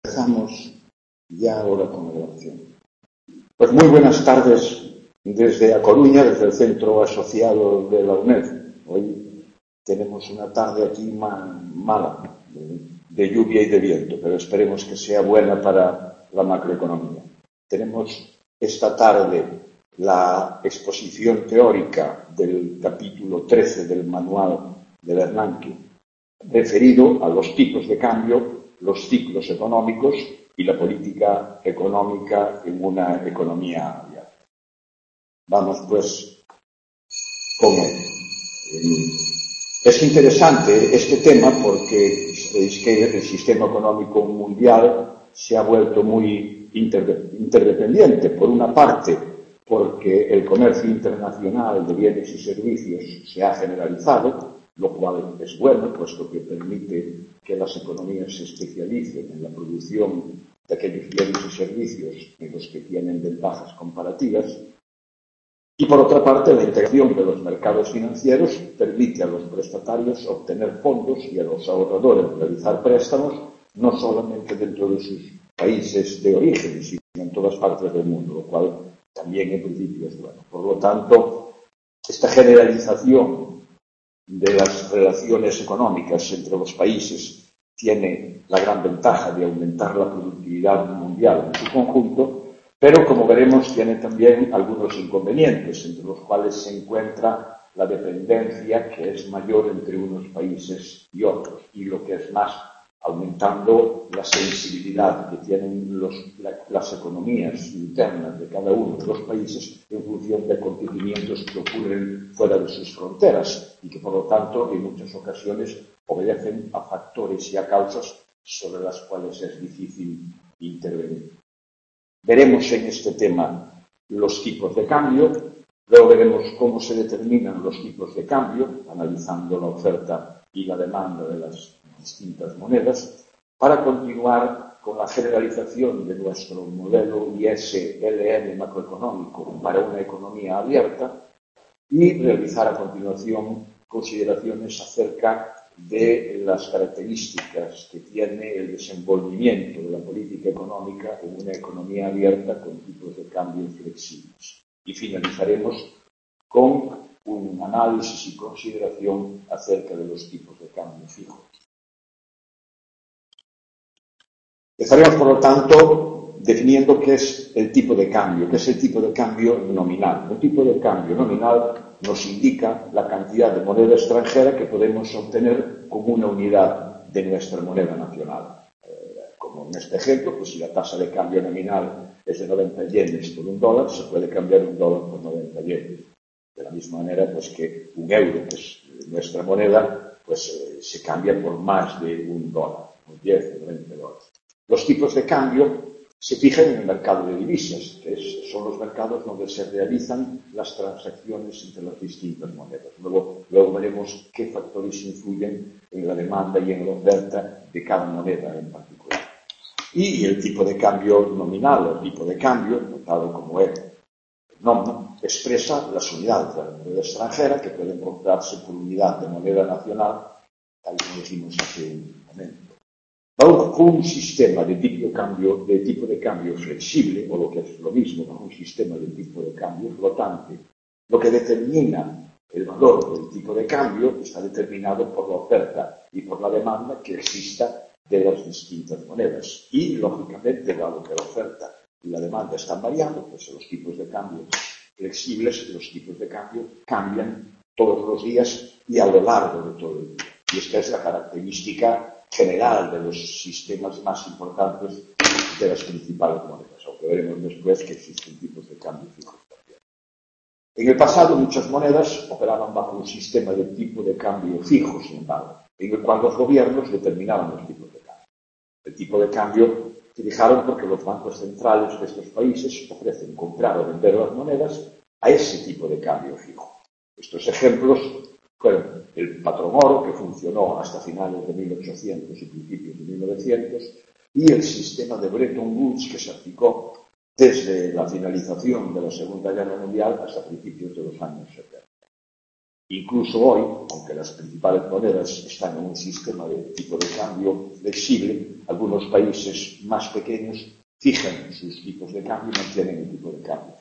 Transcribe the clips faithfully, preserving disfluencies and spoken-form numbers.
Empezamos ya ahora con la grabación. Pues muy buenas tardes desde A Coruña, desde el Centro Asociado de la UNED. Hoy tenemos una tarde aquí ma mala, de, de lluvia y de viento, pero esperemos que sea buena para la macroeconomía. Tenemos esta tarde la exposición teórica del capítulo trece del manual de Bernanke, referido a los tipos de cambio, los ciclos económicos y la política económica en una economía abierta. Vamos pues con él. Es interesante este tema porque sabéis que el sistema económico mundial se ha vuelto muy interdependiente. Por una parte, porque el comercio internacional de bienes y servicios se ha generalizado, lo cual es bueno, puesto que permite que las economías se especialicen en la producción de aquellos bienes y servicios en los que tienen ventajas comparativas. Y por otra parte, la integración de los mercados financieros permite a los prestatarios obtener fondos y a los ahorradores realizar préstamos, no solamente dentro de sus países de origen, sino en todas partes del mundo, lo cual también en principio es bueno. Por lo tanto, esta generalización de las relaciones económicas entre los países tiene la gran ventaja de aumentar la productividad mundial en su conjunto, pero como veremos tiene también algunos inconvenientes, entre los cuales se encuentra la dependencia que es mayor entre unos países y otros, y lo que es más, aumentando la sensibilidad que tienen los, la, las economías internas de cada uno de los países en función de acontecimientos que ocurren fuera de sus fronteras y que, por lo tanto, en muchas ocasiones obedecen a factores y a causas sobre las cuales es difícil intervenir. Veremos en este tema los tipos de cambio, luego veremos cómo se determinan los tipos de cambio, analizando la oferta y la demanda de las distintas monedas, para continuar con la generalización de nuestro modelo I S L M macroeconómico para una economía abierta y realizar a continuación consideraciones acerca de las características que tiene el desenvolvimiento de la política económica en una economía abierta con tipos de cambio flexibles. Y finalizaremos con un análisis y consideración acerca de los tipos de cambio fijos. Empezaremos, por lo tanto, definiendo qué es el tipo de cambio, qué es el tipo de cambio nominal. Un tipo de cambio nominal nos indica la cantidad de moneda extranjera que podemos obtener como una unidad de nuestra moneda nacional. Eh, como en este ejemplo, pues si la tasa de cambio nominal es de noventa yenes por un dólar, se puede cambiar un dólar por noventa yenes. De la misma manera, pues que un euro, que es nuestra moneda, pues eh, se cambia por más de un dólar, un diez o veinte dólares. Los tipos de cambio se fijan en el mercado de divisas, que es, son los mercados donde se realizan las transacciones entre las distintas monedas. Luego, luego veremos qué factores influyen en la demanda y en la oferta de cada moneda en particular. Y el tipo de cambio nominal, el tipo de cambio, notado como es el nombre, expresa las unidades de la moneda extranjera que pueden comprarse por unidad de moneda nacional, tal como dijimos hace un momento. Bajo un sistema de tipo de cambio, de tipo de cambio flexible, o lo que es lo mismo, bajo un sistema de tipo de cambio flotante, lo que determina el valor del tipo de cambio está determinado por la oferta y por la demanda que exista de las distintas monedas. Y, lógicamente, dado que la oferta y la demanda están variando, pues los tipos de cambio flexibles, los tipos de cambio cambian todos los días y a lo largo de todo el día. Y esta es la característica general de los sistemas más importantes de las principales monedas, aunque veremos después que existen tipos de cambio fijos también. En el pasado, muchas monedas operaban bajo un sistema de tipo de cambio fijo, sin embargo, en el cual los gobiernos determinaban los tipos de cambio. El tipo de cambio se fijaron porque los bancos centrales de estos países ofrecen comprar o vender las monedas a ese tipo de cambio fijo. Estos ejemplos fueron el patrón oro, que funcionó hasta finales de mil ochocientos y principios de mil novecientos, y el sistema de Bretton Woods, que se aplicó desde la finalización de la Segunda Guerra Mundial hasta principios de los años setenta. Incluso hoy, aunque las principales monedas están en un sistema de tipo de cambio flexible, algunos países más pequeños fijan sus tipos de cambio y mantienen el tipo de cambio.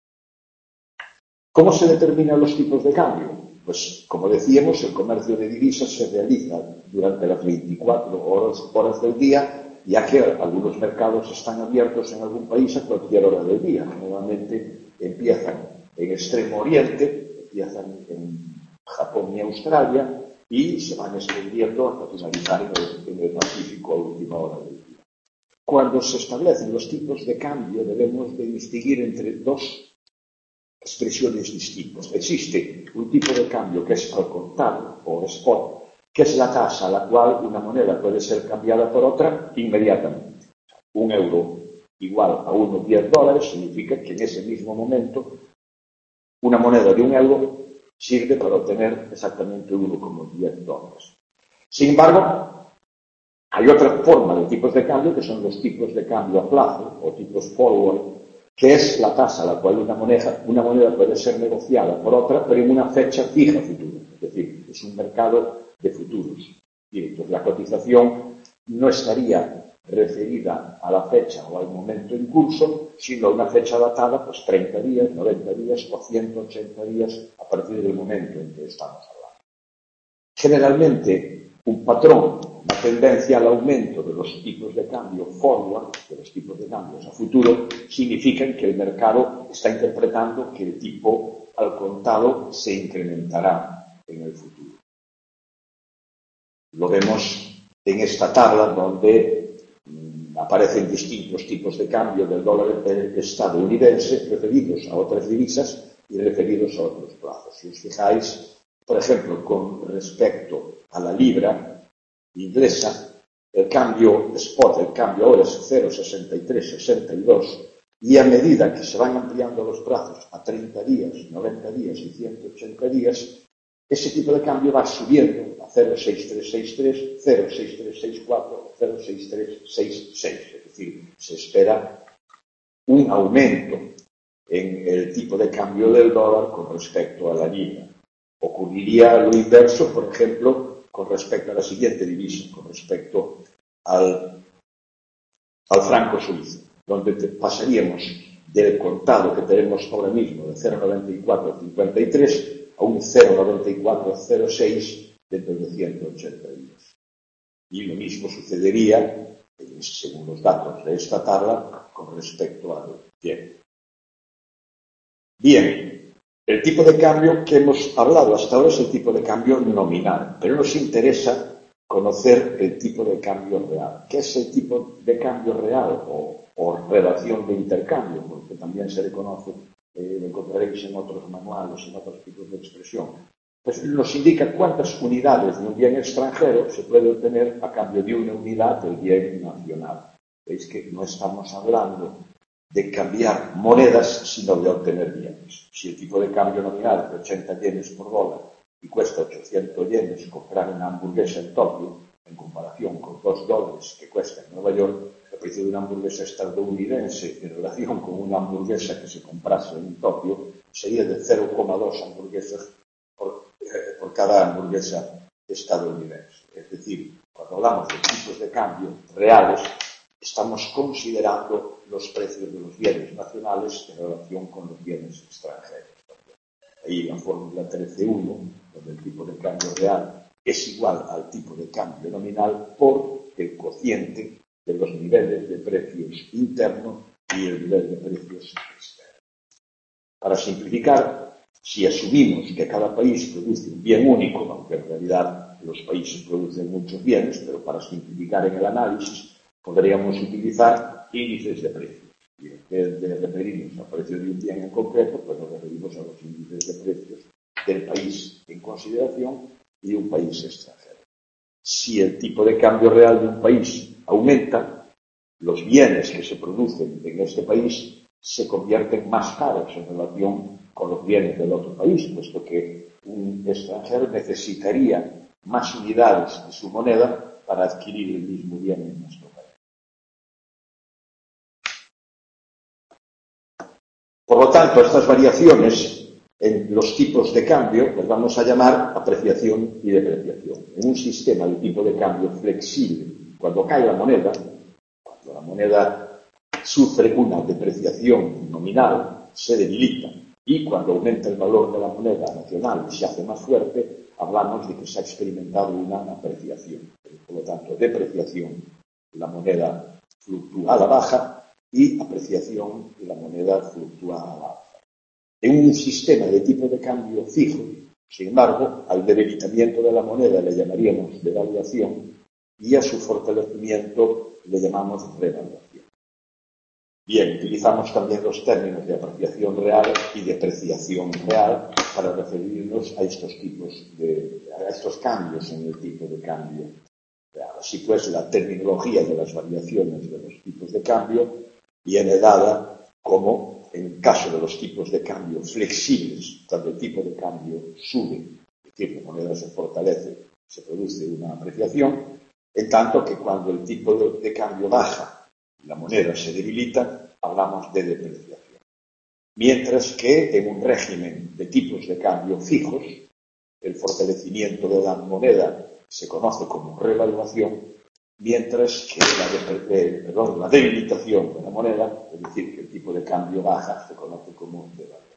¿Cómo se determinan los tipos de cambio? Pues, como decíamos, el comercio de divisas se realiza durante las veinticuatro horas, horas del día, ya que algunos mercados están abiertos en algún país a cualquier hora del día. Normalmente empiezan en Extremo Oriente, empiezan en Japón y Australia, y se van extendiendo hasta finalizar en el, en el Pacífico a última hora del día. Cuando se establecen los tipos de cambio, debemos de distinguir entre dos expresiones distintas. Existe un tipo de cambio que es al contado o spot, que es la tasa a la cual una moneda puede ser cambiada por otra inmediatamente. Un euro igual a uno coma diez dólares significa que en ese mismo momento una moneda de un euro sirve para obtener exactamente uno coma diez dólares. Sin embargo, hay otra forma de tipos de cambio que son los tipos de cambio a plazo o tipos forward, que es la tasa a la cual una moneda, una moneda puede ser negociada por otra, pero en una fecha fija futura. Es decir, es un mercado de futuros. Y entonces la cotización no estaría referida a la fecha o al momento en curso, sino a una fecha datada, pues treinta días, noventa días o ciento ochenta días a partir del momento en que estamos hablando. Generalmente, un patrón, una tendencia al aumento de los tipos de cambio forward, de los tipos de cambios a futuro, significan que el mercado está interpretando que el tipo al contado se incrementará en el futuro. Lo vemos en esta tabla donde mmm, aparecen distintos tipos de cambio del dólar estadounidense referidos a otras divisas y referidos a otros plazos. Si os fijáis, por ejemplo, con respecto a la libra inglesa, el cambio spot, el cambio ahora es cero coma sesenta y tres sesenta y dos, y a medida que se van ampliando los plazos a treinta días, noventa días y ciento ochenta días, ese tipo de cambio va subiendo a cero coma seis tres seis tres, cero coma seis tres seis cuatro, cero coma seis tres seis seis. Es decir, se espera un aumento en el tipo de cambio del dólar con respecto a la libra. Ocurriría lo inverso, por ejemplo, con respecto a la siguiente divisa, con respecto al, al franco suizo, donde pasaríamos del contado que tenemos ahora mismo de cero coma noventa y cuatro cincuenta y tres a un cero coma noventa y cuatro cero seis dentro de ciento ochenta días. Y lo mismo sucedería, según los datos de esta tabla, con respecto al yen. Bien, el tipo de cambio que hemos hablado hasta ahora es el tipo de cambio nominal, pero nos interesa conocer el tipo de cambio real. ¿Qué es el tipo de cambio real o, o relación de intercambio? Porque también se le conoce, eh, lo encontraréis en otros manuales, en otros tipos de expresión. Pues nos indica cuántas unidades de un bien extranjero se puede obtener a cambio de una unidad del bien nacional. Veis que no estamos hablando de cambiar monedas, sino de obtener bienes. Si el tipo de cambio nominal es de ochenta yenes por dólar y cuesta ochocientos yenes comprar una hamburguesa en Tokio, en comparación con dos dólares que cuesta en Nueva York, el precio de una hamburguesa estadounidense en relación con una hamburguesa que se comprase en Tokio sería de cero coma dos hamburguesas por, eh, por cada hamburguesa estadounidense. Es decir, cuando hablamos de tipos de cambio reales, estamos considerando los precios de los bienes nacionales en relación con los bienes extranjeros. Ahí la fórmula trece punto uno, donde el tipo de cambio real es igual al tipo de cambio nominal por el cociente de los niveles de precios internos y el nivel de precios externos. Para simplificar, si asumimos que cada país produce un bien único, aunque en realidad los países producen muchos bienes, pero para simplificar en el análisis, podríamos utilizar índices de precios. Y en vez de referirnos al precio de un bien en concreto, pues nos referimos a los índices de precios del país en consideración y de un país extranjero. Si el tipo de cambio real de un país aumenta, los bienes que se producen en este país se convierten más caros en relación con los bienes del otro país, puesto que un extranjero necesitaría más unidades de su moneda para adquirir el mismo bien en nuestro país. Por lo tanto, estas variaciones en los tipos de cambio les vamos a llamar apreciación y depreciación. En un sistema de tipo de cambio flexible, cuando cae la moneda, cuando la moneda sufre una depreciación nominal, se debilita. Y cuando aumenta el valor de la moneda nacional y se hace más fuerte, hablamos de que se ha experimentado una apreciación. Por lo tanto, depreciación, la moneda fluctúa a la baja, y apreciación, la moneda fluctúa a la alza. En un sistema de tipo de cambio fijo, sin embargo, al debilitamiento de la moneda le llamaríamos devaluación y a su fortalecimiento le llamamos revaluación. Bien, utilizamos también los términos de apreciación real y depreciación real para referirnos a estos tipos de, a estos cambios en el tipo de cambio real. Así pues, la terminología de las variaciones de los tipos de cambio viene dada como, en caso de los tipos de cambio flexibles, cuando el tipo de cambio sube, es decir, la moneda se fortalece, se produce una apreciación, en tanto que cuando el tipo de, de cambio baja, la moneda se debilita, hablamos de depreciación. Mientras que en un régimen de tipos de cambio fijos, el fortalecimiento de la moneda se conoce como revaluación, mientras que la, de, eh, perdón, la debilitación de la moneda, es decir, que el tipo de cambio baja, se conoce como devaluación.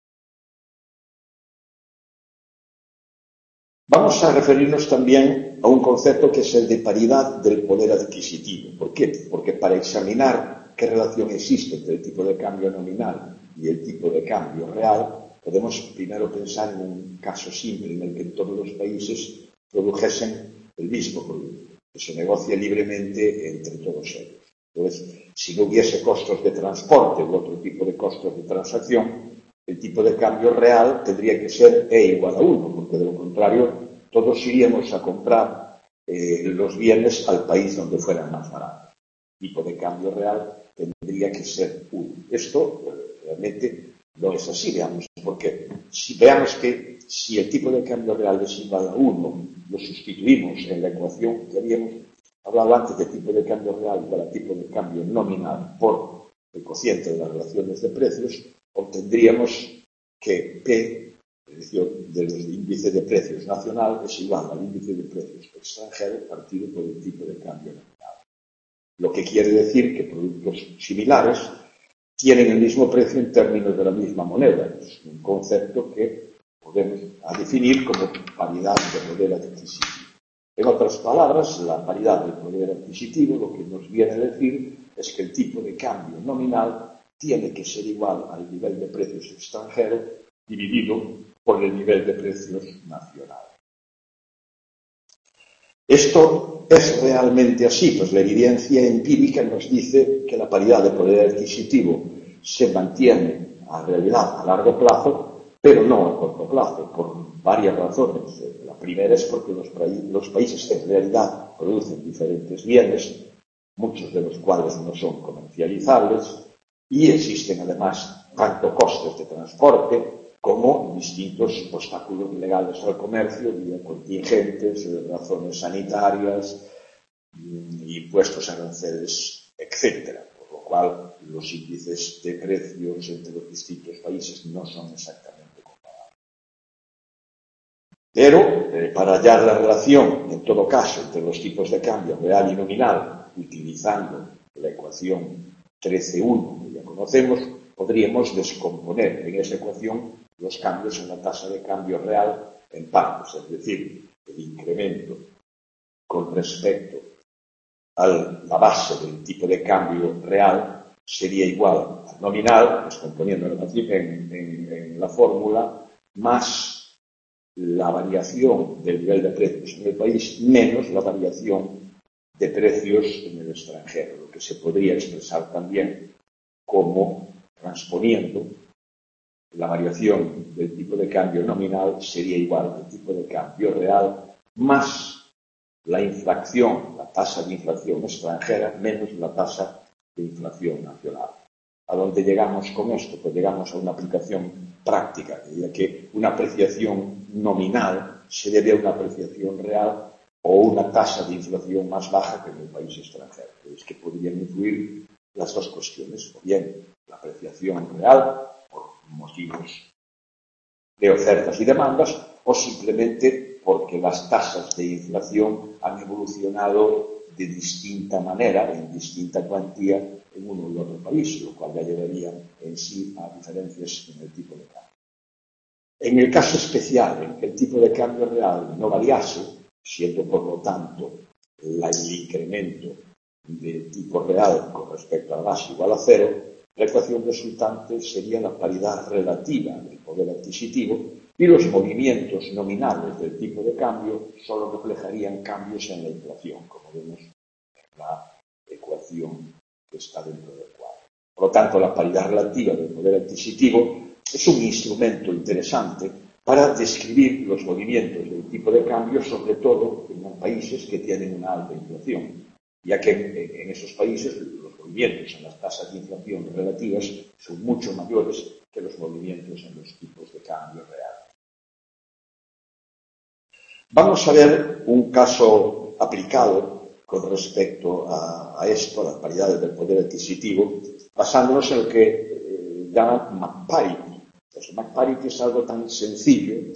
Vamos a referirnos también a un concepto que es el de paridad del poder adquisitivo. ¿Por qué? Porque para examinar qué relación existe entre el tipo de cambio nominal y el tipo de cambio real, podemos primero pensar en un caso simple en el que todos los países produjesen el mismo producto, que se negocia libremente entre todos ellos. Entonces, si no hubiese costos de transporte u otro tipo de costos de transacción, el tipo de cambio real tendría que ser E igual a uno, porque de lo contrario todos iríamos a comprar eh, los bienes al país donde fueran más baratos. El tipo de cambio real tendría que ser uno. Esto eh, realmente no es así, veamos, porque si veamos que si el tipo de cambio real es igual a uno, lo sustituimos en la ecuación que habíamos hablado antes de tipo de cambio real igual a tipo de cambio nominal por el cociente de las relaciones de precios, obtendríamos que P, es decir, del índice de precios nacional, es igual al índice de precios extranjero partido por el tipo de cambio nominal. Lo que quiere decir que productos similares tienen el mismo precio en términos de la misma moneda. Es un concepto que podemos definir como paridad de poder adquisitivo. En otras palabras, la paridad del poder adquisitivo lo que nos viene a decir es que el tipo de cambio nominal tiene que ser igual al nivel de precios extranjero dividido por el nivel de precios nacional. Esto es realmente así, pues la evidencia empírica nos dice que la paridad de poder adquisitivo se mantiene a realidad a largo plazo, pero no a corto plazo, por varias razones. La primera es porque los, los países en realidad producen diferentes bienes, muchos de los cuales no son comercializables, y existen además tanto costes de transporte como distintos obstáculos legales al comercio, vía contingentes, razones sanitarias, impuestos, aranceles, etcétera. Por lo cual, los índices de precios entre los distintos países no son exactamente comparables. Pero, eh, para hallar la relación, en todo caso, entre los tipos de cambio real y nominal, utilizando la ecuación trece uno que ya conocemos, podríamos descomponer en esa ecuación los cambios en la tasa de cambio real en partes, es decir, el incremento con respecto a la base del tipo de cambio real sería igual al nominal, descomponiendo en, en, en la fórmula, más la variación del nivel de precios en el país, menos la variación de precios en el extranjero, lo que se podría expresar también como transponiendo la variación del tipo de cambio nominal sería igual al tipo de cambio real más la inflación, la tasa de inflación extranjera, menos la tasa de inflación nacional. ¿A dónde llegamos con esto? Pues llegamos a una aplicación práctica, ya que una apreciación nominal se debe a una apreciación real o una tasa de inflación más baja que en el país extranjero. Es que podrían influir las dos cuestiones, o bien la apreciación real, por motivos de ofertas y demandas, o simplemente porque las tasas de inflación han evolucionado de distinta manera, en distinta cuantía, en uno y otro país, lo cual ya llevaría en sí a diferencias en el tipo de cambio. En el caso especial en que el tipo de cambio real no variase, siendo por lo tanto la, el incremento del tipo real con respecto al base igual a cero, la ecuación resultante sería la paridad relativa del poder adquisitivo y los movimientos nominales del tipo de cambio solo reflejarían cambios en la inflación, como vemos en la ecuación que está dentro del cuadro. Por lo tanto, la paridad relativa del poder adquisitivo es un instrumento interesante para describir los movimientos del tipo de cambio, sobre todo en los países que tienen una alta inflación, ya que en esos países los movimientos en las tasas de inflación relativas son mucho mayores que los movimientos en los tipos de cambio reales. Vamos a ver un caso aplicado con respecto a, a esto, a las paridades del poder adquisitivo, basándonos en lo que eh, llaman McParity. Pues McParity es algo tan sencillo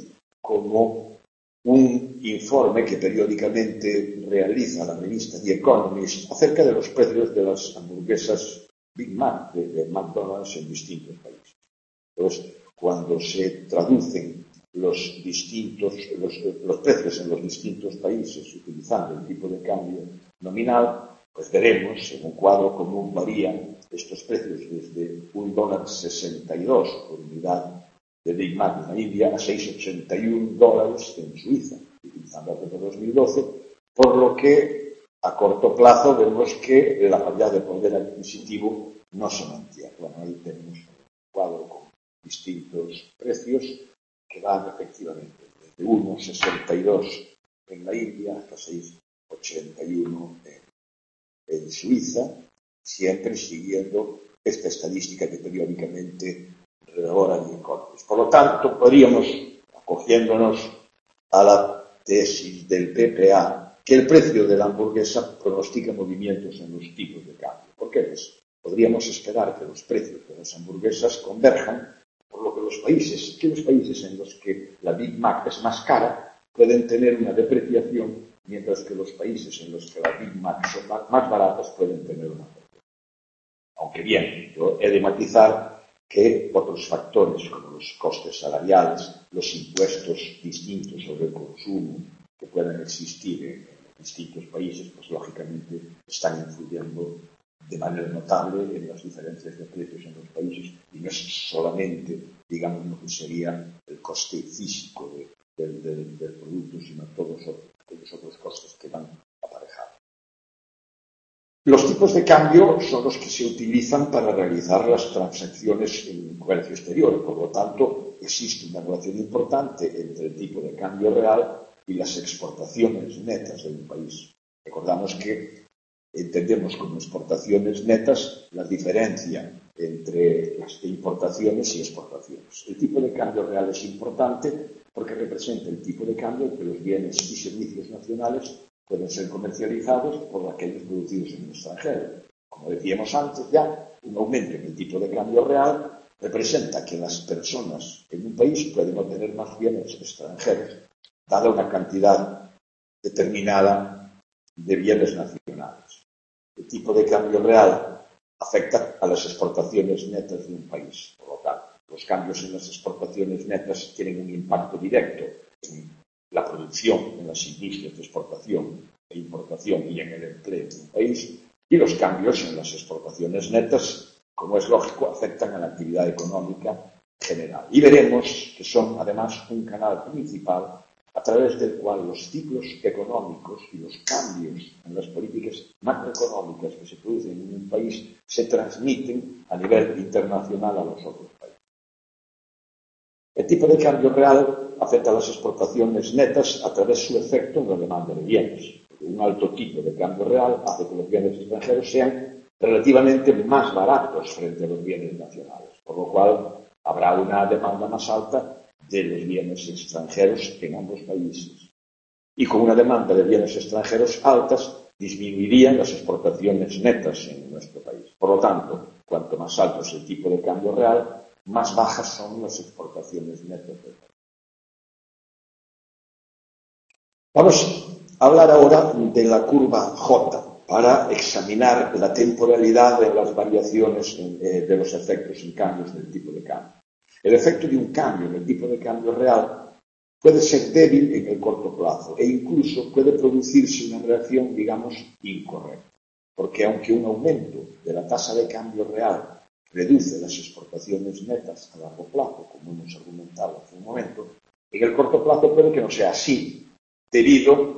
como un informe que periódicamente realiza la revista The Economist acerca de los precios de las hamburguesas Big Mac de, de McDonald's en distintos países. Entonces, cuando se traducen los distintos los, los precios en los distintos países utilizando el tipo de cambio nominal, pues veremos en un cuadro común varían estos precios desde un dólar sesenta y dos por unidad de Big Mac en la India a seis coma ochenta y uno dólares en Suiza, utilizando el año dos mil doce, por lo que a corto plazo vemos que la paridad de poder adquisitivo no se mantiene. Bueno, ahí tenemos un cuadro con distintos precios que van efectivamente desde uno coma sesenta y dos en la India hasta seis coma ochenta y uno en, en Suiza, siempre siguiendo esta estadística que periódicamente elabora The Economist. Por lo tanto, podríamos, acogiéndonos a la tesis del P P A, que el precio de la hamburguesa pronostica movimientos en los tipos de cambio. ¿Por qué? Pues podríamos esperar que los precios de las hamburguesas converjan, por lo que los países, que los países en los que la Big Mac es más cara pueden tener una depreciación, mientras que los países en los que la Big Mac son más baratas pueden tener una depreciación. Aunque bien, yo he de matizar que otros factores como los costes salariales, los impuestos distintos sobre el consumo que puedan existir en distintos países, pues lógicamente están influyendo de manera notable en las diferencias de precios en los países, y no es solamente, digamos, lo que sería el coste físico de, de, de, del producto, sino todos los otros costes que van aparejados. Los tipos de cambio son los que se utilizan para realizar las transacciones en comercio exterior. Por lo tanto, existe una relación importante entre el tipo de cambio real y las exportaciones netas de un país. Recordamos que entendemos como exportaciones netas la diferencia entre las importaciones y exportaciones. El tipo de cambio real es importante porque representa el tipo de cambio entre los bienes y servicios nacionales pueden ser comercializados por aquellos producidos en el extranjero. Como decíamos antes ya, un aumento en el tipo de cambio real representa que las personas en un país pueden obtener más bienes extranjeros, dada una cantidad determinada de bienes nacionales. El tipo de cambio real afecta a las exportaciones netas de un país. Por lo tanto, los cambios en las exportaciones netas tienen un impacto directo en la producción, en las industrias de exportación e importación y en el empleo de un país, y los cambios en las exportaciones netas, como es lógico, afectan a la actividad económica general. Y veremos que son, además, un canal principal a través del cual los ciclos económicos y los cambios en las políticas macroeconómicas que se producen en un país se transmiten a nivel internacional a los otros países. El tipo de cambio real afecta a las exportaciones netas a través de su efecto en la demanda de bienes. Un alto tipo de cambio real hace que los bienes extranjeros sean relativamente más baratos frente a los bienes nacionales, por lo cual habrá una demanda más alta de los bienes extranjeros en ambos países. Y con una demanda de bienes extranjeros altas, disminuirían las exportaciones netas en nuestro país. Por lo tanto, cuanto más alto es el tipo de cambio real, más bajas son las exportaciones netas del país. Vamos a hablar ahora de la curva J para examinar la temporalidad de las variaciones eh, de los efectos en cambios del tipo de cambio. El efecto de un cambio en el tipo de cambio real puede ser débil en el corto plazo e incluso puede producirse una reacción, digamos, incorrecta. Porque aunque un aumento de la tasa de cambio real reduce las exportaciones netas a largo plazo, como hemos argumentado hace un momento, en el corto plazo puede que no sea así, debido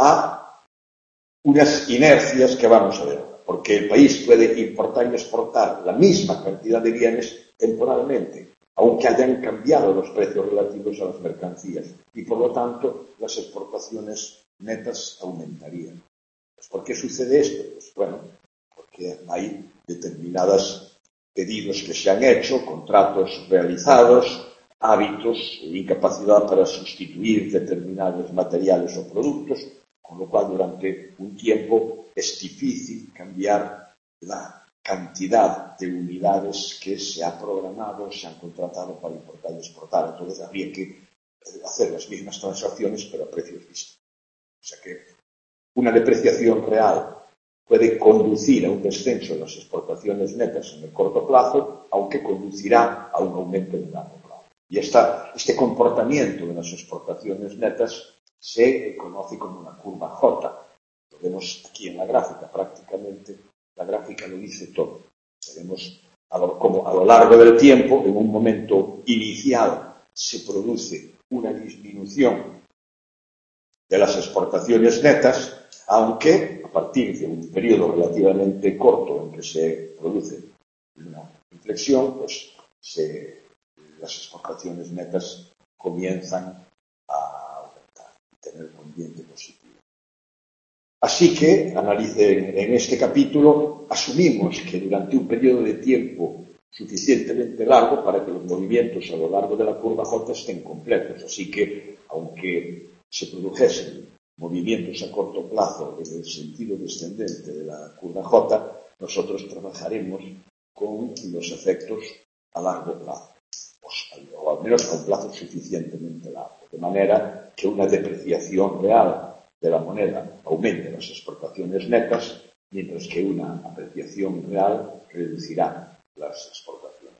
a unas inercias que vamos a ver. Porque el país puede importar y exportar la misma cantidad de bienes temporalmente, aunque hayan cambiado los precios relativos a las mercancías, y por lo tanto las exportaciones netas aumentarían. Pues, ¿por qué sucede esto? Pues bueno, porque hay determinados pedidos que se han hecho, contratos realizados, hábitos e incapacidad para sustituir determinados materiales o productos, con lo cual durante un tiempo es difícil cambiar la cantidad de unidades que se ha programado, se han contratado para importar y exportar. Entonces habría que hacer las mismas transacciones pero a precios distintos. O sea que una depreciación real puede conducir a un descenso de las exportaciones netas en el corto plazo, aunque conducirá a un aumento en el largo plazo. Y esta, este comportamiento de las exportaciones netas se conoce como una curva J. Lo vemos aquí en la gráfica, prácticamente la gráfica lo dice todo. Veremos a lo, como a lo largo del tiempo, en un momento inicial, se produce una disminución de las exportaciones netas, aunque a partir de un periodo relativamente corto en que se produce una inflexión, pues se, las exportaciones netas comienzan a aumentar y tener un ambiente positivo. Así que, en, en este capítulo, asumimos que durante un periodo de tiempo suficientemente largo para que los movimientos a lo largo de la curva J estén completos. Así que, aunque se produjesen movimientos a corto plazo en el sentido descendente de la curva J, nosotros trabajaremos con los efectos a largo plazo, o al menos a un plazo suficientemente largo, de manera que una depreciación real de la moneda aumente las exportaciones netas, mientras que una apreciación real reducirá las exportaciones.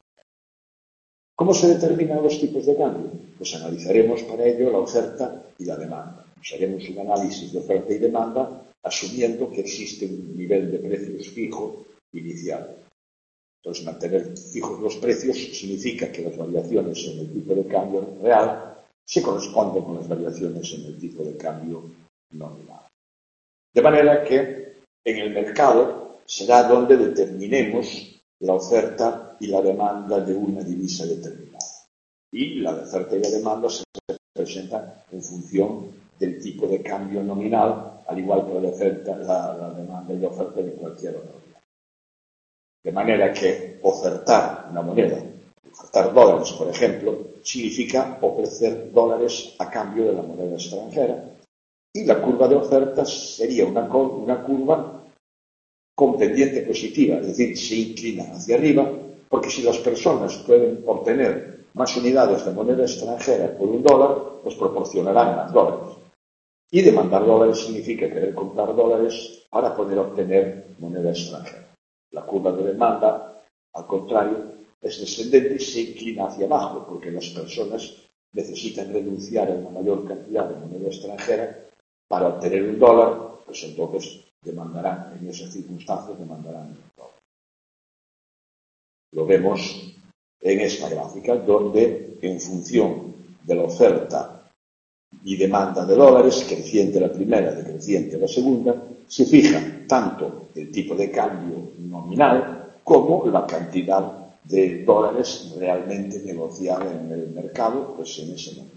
¿Cómo se determinan los tipos de cambio? Pues analizaremos para ello la oferta y la demanda. Pues haremos un análisis de oferta y demanda asumiendo que existe un nivel de precios fijo inicial. Entonces, mantener fijos los precios significa que las variaciones en el tipo de cambio real se corresponden con las variaciones en el tipo de cambio nominal. De manera que en el mercado será donde determinemos la oferta y la demanda de una divisa determinada. Y la oferta y la demanda se presentan en función del tipo de cambio nominal, al igual que la, oferta, la, la demanda y la oferta de cualquier otra moneda. De manera que ofertar una moneda, ofertar dólares, por ejemplo, significa ofrecer dólares a cambio de la moneda extranjera. Y la curva de ofertas sería una, una curva con pendiente positiva, es decir, se inclina hacia arriba, porque si las personas pueden obtener más unidades de moneda extranjera por un dólar, pues proporcionarán más dólares. Y demandar dólares significa querer comprar dólares para poder obtener moneda extranjera. La curva de demanda, al contrario, es descendente y se inclina hacia abajo, porque las personas necesitan renunciar a una mayor cantidad de moneda extranjera para obtener un dólar, pues entonces demandarán, en esas circunstancias, demandarán un dólar. Lo vemos en esta gráfica, donde en función de la oferta y demanda de dólares, creciente la primera, decreciente la segunda, se fija tanto el tipo de cambio nominal como la cantidad de dólares realmente negociada en el mercado, pues en ese momento.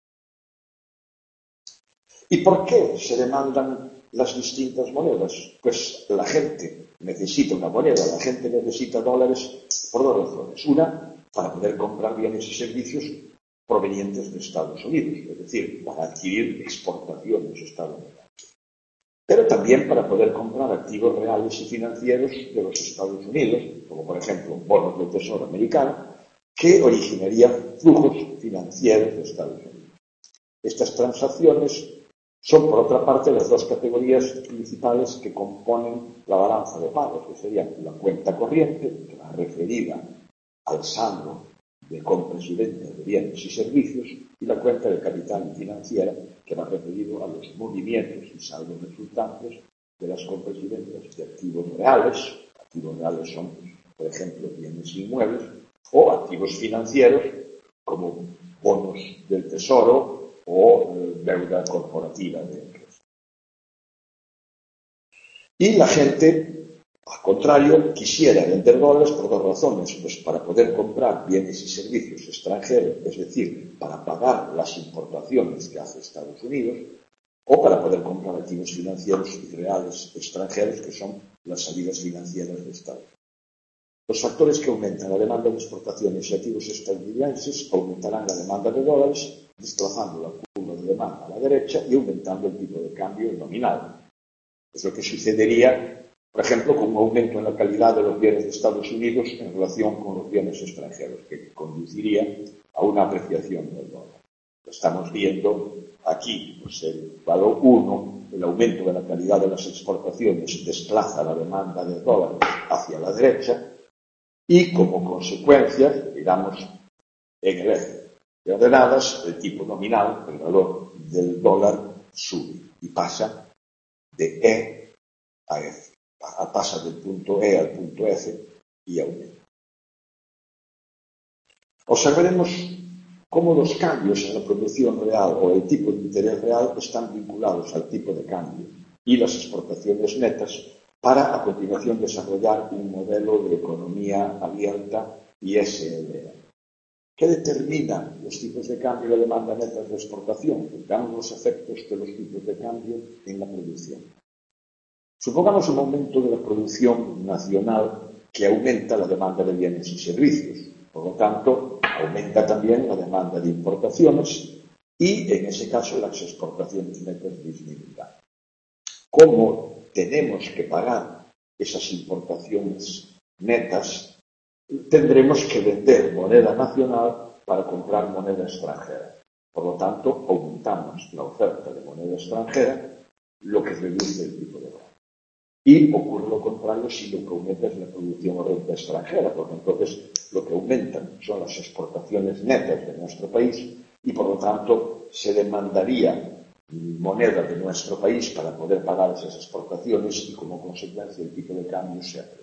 ¿Y por qué se demandan las distintas monedas? Pues la gente necesita una moneda, la gente necesita dólares por dos razones. Una, para poder comprar bienes y servicios provenientes de Estados Unidos, es decir, para adquirir exportaciones estadounidenses. Pero también para poder comprar activos reales y financieros de los Estados Unidos, como por ejemplo bonos del Tesoro americano, que originarían flujos financieros de Estados Unidos. Estas transacciones Son, por otra parte, las dos categorías principales que componen la balanza de pagos, que serían la cuenta corriente, que va referida al saldo de compras y ventas de bienes y servicios, y la cuenta de capital financiera, que va referido a los movimientos y saldos resultantes de las compras y ventas de activos reales. Activos reales son, por ejemplo, bienes inmuebles, o activos financieros, como bonos del Tesoro o eh, deuda corporativa de empresas. Y la gente, al contrario, quisiera vender dólares por dos razones. Pues para poder comprar bienes y servicios extranjeros, es decir, para pagar las importaciones que hace Estados Unidos, o para poder comprar activos financieros y reales extranjeros, que son las salidas financieras de Estados Unidos. Los factores que aumentan la demanda de exportaciones y activos estadounidenses aumentarán la demanda de dólares, desplazando la curva de demanda a la derecha y aumentando el tipo de cambio nominal. Es lo que sucedería, por ejemplo, con un aumento en la calidad de los bienes de Estados Unidos en relación con los bienes extranjeros, que conduciría a una apreciación del dólar. Lo estamos viendo aquí, pues el valor uno, el aumento de la calidad de las exportaciones desplaza la demanda de dólares hacia la derecha y, como consecuencia, digamos, en el eje de ordenadas, el tipo nominal, el valor del dólar, sube y pasa de E a F. Pasa del punto E al punto F y aumenta. Observaremos cómo los cambios en la producción real o el tipo de interés real están vinculados al tipo de cambio y las exportaciones netas para, a continuación, desarrollar un modelo de economía abierta y S L A. ¿Qué determina los tipos de cambio y la demanda neta de exportación? Veamos los efectos de los tipos de cambio en la producción. Supongamos un aumento de la producción nacional que aumenta la demanda de bienes y servicios. Por lo tanto, aumenta también la demanda de importaciones y, en ese caso, las exportaciones netas disminuirán. ¿Cómo tenemos que pagar esas importaciones netas? Tendremos que vender moneda nacional para comprar moneda extranjera. Por lo tanto, aumentamos la oferta de moneda extranjera, lo que reduce el tipo de cambio. Y ocurre lo contrario si lo que aumenta es la producción o renta extranjera, porque entonces lo que aumentan son las exportaciones netas de nuestro país y, por lo tanto, se demandaría moneda de nuestro país para poder pagar esas exportaciones y, como consecuencia, el tipo de cambio se aprecia.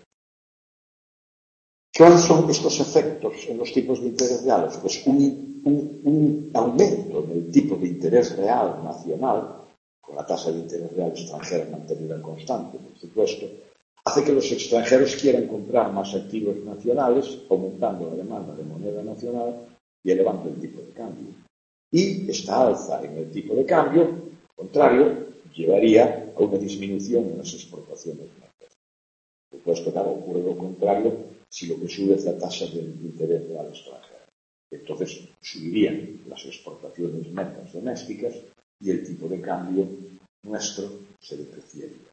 ¿Cuáles son estos efectos en los tipos de interés reales? Pues un, un, un aumento del tipo de interés real nacional, con la tasa de interés real extranjera mantenida constante, por supuesto, hace que los extranjeros quieran comprar más activos nacionales, aumentando la demanda de moneda nacional y elevando el tipo de cambio. Y esta alza en el tipo de cambio, al contrario, llevaría a una disminución en las exportaciones netas. Por supuesto, claro, ocurre lo contrario si lo que sube es la tasa de interés real extranjera. Entonces subirían las exportaciones netas domésticas y el tipo de cambio nuestro se depreciaría.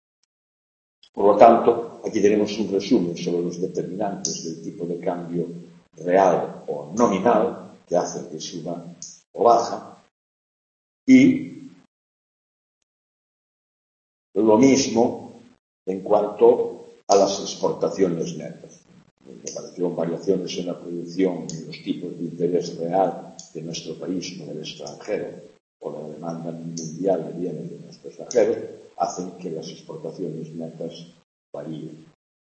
Por lo tanto, aquí tenemos un resumen sobre los determinantes del tipo de cambio real o nominal que hacen que suba o baja, y lo mismo en cuanto a las exportaciones netas. Aparecieron variaciones en la producción y los tipos de interés real de nuestro país con el extranjero o la demanda mundial de bienes de nuestro extranjero hacen que las exportaciones netas varíen.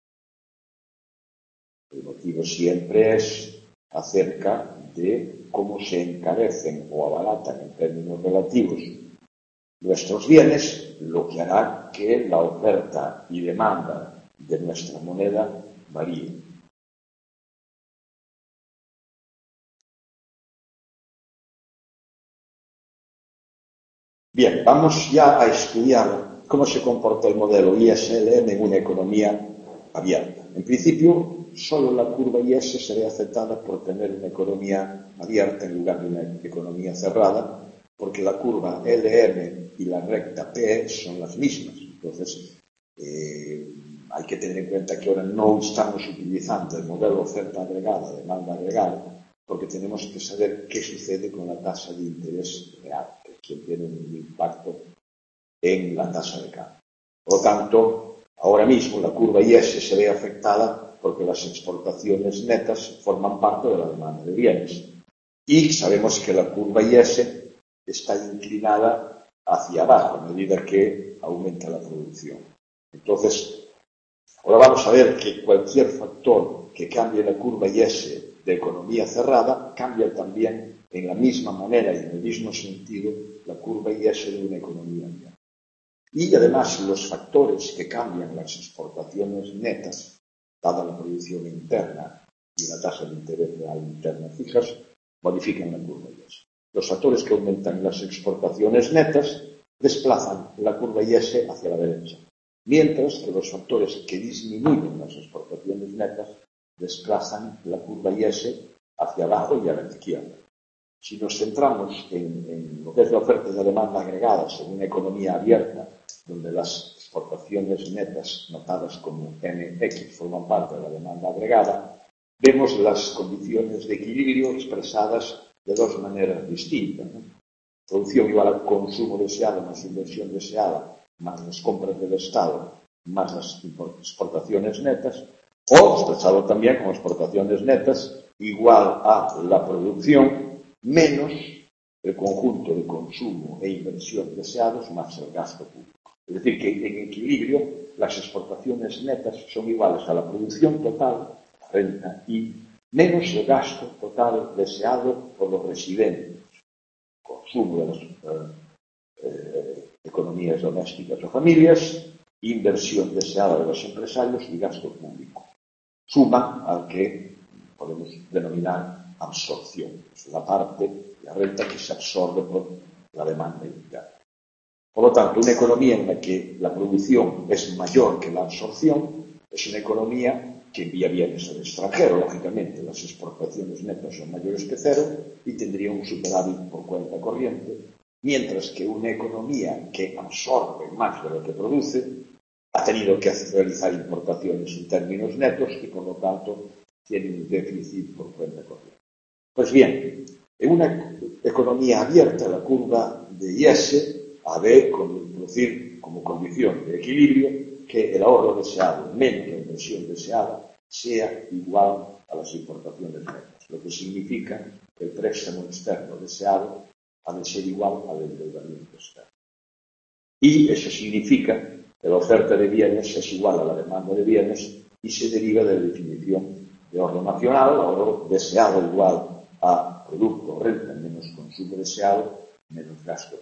El motivo siempre es acerca de cómo se encarecen o abaratan en términos relativos nuestros bienes, lo que hará que la oferta y demanda de nuestra moneda varíe. Bien, vamos ya a estudiar cómo se comporta el modelo I S L M en una economía abierta. En principio, solo la curva I S sería aceptada por tener una economía abierta en lugar de una economía cerrada, porque la curva L M y la recta P son las mismas. Entonces, eh, hay que tener en cuenta que ahora no estamos utilizando el modelo oferta agregada, demanda agregada, porque tenemos que saber qué sucede con la tasa de interés real, que tienen un impacto en la tasa de cambio. Por lo tanto, ahora mismo la curva I S se ve afectada porque las exportaciones netas forman parte de la demanda de bienes. Y sabemos que la curva I S está inclinada hacia abajo a medida que aumenta la producción. Entonces, ahora vamos a ver que cualquier factor que cambie la curva I S de economía cerrada cambia también en la misma manera y en el mismo sentido la curva I S de una economía abierta. Y además los factores que cambian las exportaciones netas, dada la producción interna y la tasa de interés real interna fijas, modifican la curva I S. Los factores que aumentan las exportaciones netas desplazan la curva I S hacia la derecha, mientras que los factores que disminuyen las exportaciones netas desplazan la curva I S hacia abajo y a la izquierda. Si nos centramos en, en lo que es la oferta y la demanda agregadas en una economía abierta, donde las exportaciones netas notadas como N X forman parte de la demanda agregada, vemos las condiciones de equilibrio expresadas de dos maneras distintas, ¿no? Producción igual al consumo deseado más inversión deseada, más las compras del Estado, más las exportaciones netas, o expresado también como exportaciones netas igual a la producción menos el conjunto de consumo e inversión deseados más el gasto público. Es decir, que en equilibrio las exportaciones netas son iguales a la producción total, renta, y menos el gasto total deseado por los residentes, consumo de las eh, eh, economías domésticas o familias, inversión deseada de los empresarios y gasto público. Suman al que podemos denominar absorción, es la parte de la renta que se absorbe por la demanda interna. Por lo tanto, una economía en la que la producción es mayor que la absorción es una economía que envía bienes al extranjero. Lógicamente, las exportaciones netas son mayores que cero y tendría un superávit por cuenta corriente, mientras que una economía que absorbe más de lo que produce ha tenido que realizar importaciones en términos netos y, por lo tanto, tiene un déficit por cuenta corriente. Pues bien, en una economía abierta, la curva de I S ha de producir como condición de equilibrio que el ahorro deseado menos la inversión deseada sea igual a las importaciones netas, lo que significa que el préstamo externo deseado ha de ser igual al endeudamiento externo. Y eso significa que la oferta de bienes es igual a la demanda de bienes y se deriva de la definición de ahorro nacional, ahorro deseado igual a producto o renta menos consumo deseado menos gasto.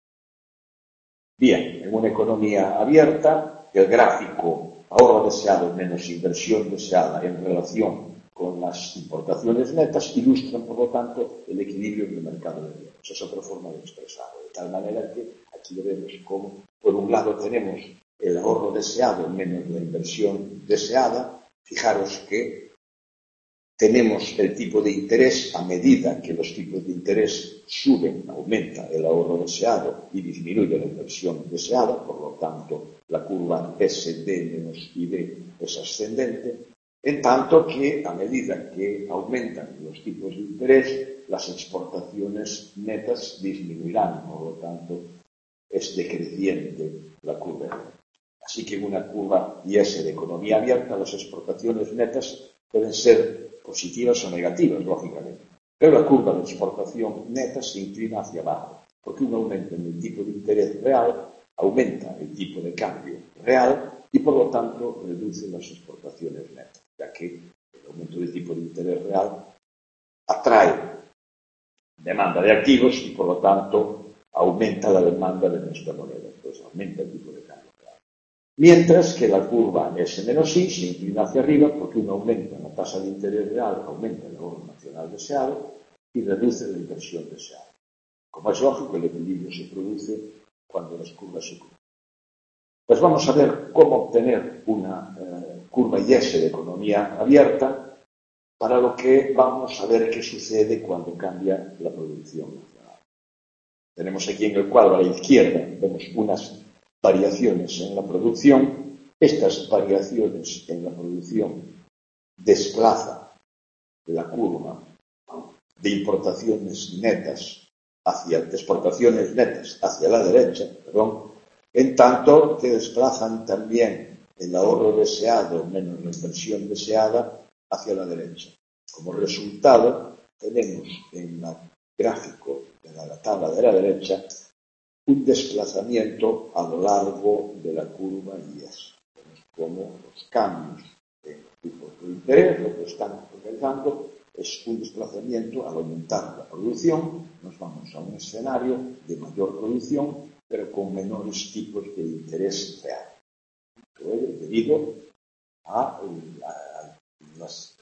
Bien, en una economía abierta, el gráfico ahorro deseado menos inversión deseada en relación con las importaciones netas ilustran, por lo tanto, el equilibrio en el mercado de bienes. Es otra forma de expresarlo, de tal manera que aquí lo vemos como, por un lado, tenemos el ahorro deseado menos la inversión deseada. Fijaros que tenemos el tipo de interés a medida que los tipos de interés suben, aumenta el ahorro deseado y disminuye la inversión deseada, por lo tanto la curva S D menos I D es ascendente, en tanto que a medida que aumentan los tipos de interés, las exportaciones netas disminuirán, por lo tanto es decreciente la curva. Así que en una curva I S de economía abierta, las exportaciones netas pueden ser positivas o negativas, lógicamente. Pero la curva de exportación neta se inclina hacia abajo, porque un aumento en el tipo de interés real aumenta el tipo de cambio real y, por lo tanto, reduce las exportaciones netas, ya que el aumento del tipo de interés real atrae demanda de activos y, por lo tanto, aumenta la demanda de nuestra moneda. Entonces, aumenta el tipo de cambio real. Mientras que la curva S menos I se inclina hacia arriba porque un aumento en la tasa de interés real aumenta el ahorro nacional deseado y reduce la inversión deseada. Como es lógico, el equilibrio se produce cuando las curvas se cruzan. Pues vamos a ver cómo obtener una eh, curva I S de economía abierta, para lo que vamos a ver qué sucede cuando cambia la producción nacional. Tenemos aquí en el cuadro a la izquierda, vemos unas variaciones en la producción. Estas variaciones en la producción desplazan la curva de importaciones netas hacia exportaciones netas hacia la derecha, perdón, en tanto que desplazan también el ahorro deseado menos la inversión deseada hacia la derecha. Como resultado, tenemos en el gráfico de la tabla de la derecha un desplazamiento a lo largo de la curva I E S, como los cambios en tipos de interés, lo que están realizando es un desplazamiento al aumentar la producción, nos vamos a un escenario de mayor producción, pero con menores tipos de interés real. Debido a, a las,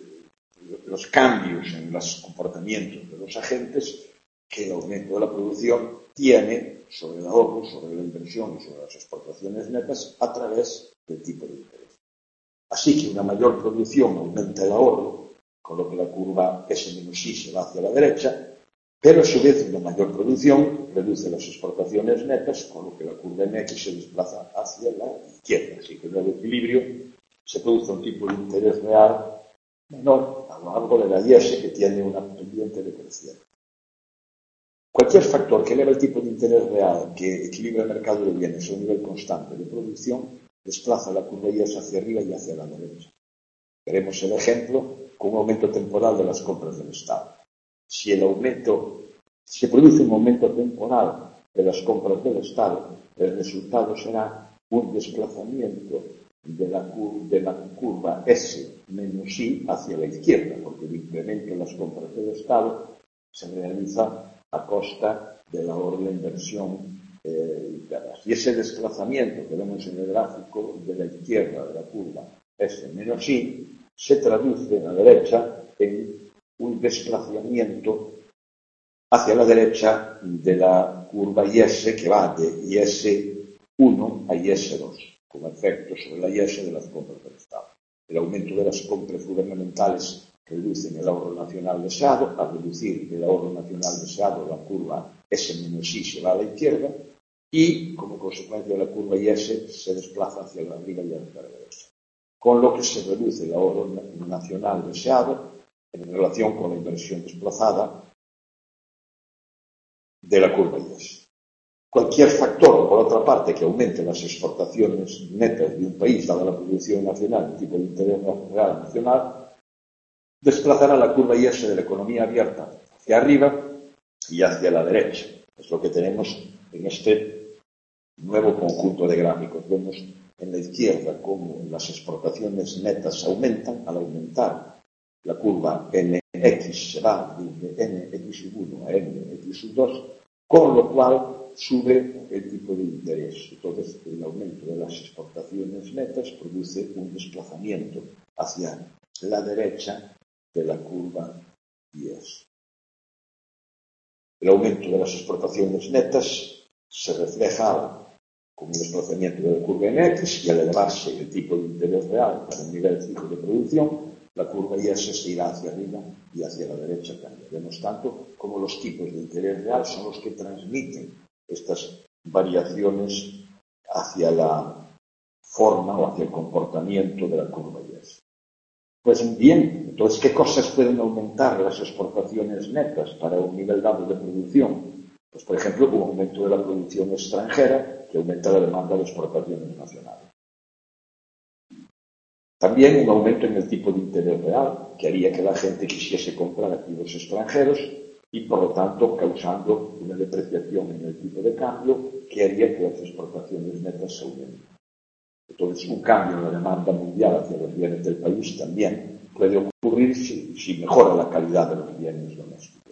los cambios en los comportamientos de los agentes que el aumento de la producción tiene sobre el ahorro, sobre la inversión y sobre las exportaciones netas a través del tipo de interés. Así que una mayor producción aumenta el ahorro, con lo que la curva S menos I se va hacia la derecha, pero a su vez una mayor producción reduce las exportaciones netas, con lo que la curva M X se desplaza hacia la izquierda. Así que en el equilibrio se produce un tipo de interés real menor a lo largo de la I S que tiene una pendiente decreciente. Cualquier factor que eleve el tipo de interés real que equilibra el mercado de bienes a un nivel constante de producción desplaza la curva I S hacia arriba y hacia la derecha. Veremos el ejemplo con un aumento temporal de las compras del Estado. Si el aumento, si se produce un aumento temporal de las compras del Estado, el resultado será un desplazamiento de la, de la curva S menos I hacia la izquierda, porque el incremento de las compras del Estado se realiza a costa del ahorro de la inversión eh, y ese desplazamiento que vemos en el gráfico de la izquierda de la curva S menos I se traduce en la derecha en un desplazamiento hacia la derecha de la curva I S que va de I S uno a I S dos, con efecto sobre la I S de las compras del Estado. El aumento de las compras gubernamentales reducen el ahorro nacional deseado. Al reducir el ahorro nacional deseado, la curva S menos I se va a la izquierda y, como consecuencia de la curva I S, se desplaza hacia la arriba y hacia la derecha. Con lo que se reduce el ahorro nacional deseado en relación con la inversión desplazada de la curva I S. Cualquier factor, por otra parte, que aumente las exportaciones netas de un país, dada la producción nacional, el tipo de interés real nacional, desplazará la curva I S de la economía abierta hacia arriba y hacia la derecha. Es lo que tenemos en este nuevo conjunto de gráficos. Vemos en la izquierda cómo las exportaciones netas aumentan. Al aumentar, la curva N X se va de N X uno a N X dos, con lo cual sube el tipo de interés. Entonces, el aumento de las exportaciones netas produce un desplazamiento hacia la derecha de la curva I S. El aumento de las exportaciones netas se refleja con un desplazamiento de la curva N X y al elevarse el tipo de interés real para un nivel fijo de producción, la curva I S se irá hacia arriba y hacia la derecha también. Vemos tanto como los tipos de interés real son los que transmiten estas variaciones hacia la forma o hacia el comportamiento de la curva I S. Pues bien, entonces, ¿qué cosas pueden aumentar las exportaciones netas para un nivel dado de producción? Pues, por ejemplo, un aumento de la producción extranjera que aumenta la demanda de exportaciones nacionales. También un aumento en el tipo de interés real, que haría que la gente quisiese comprar activos extranjeros y, por lo tanto, causando una depreciación en el tipo de cambio que haría que las exportaciones netas se aumenten. Entonces, un cambio en la demanda mundial hacia los bienes del país también puede ocurrir si, si mejora la calidad de los bienes domésticos.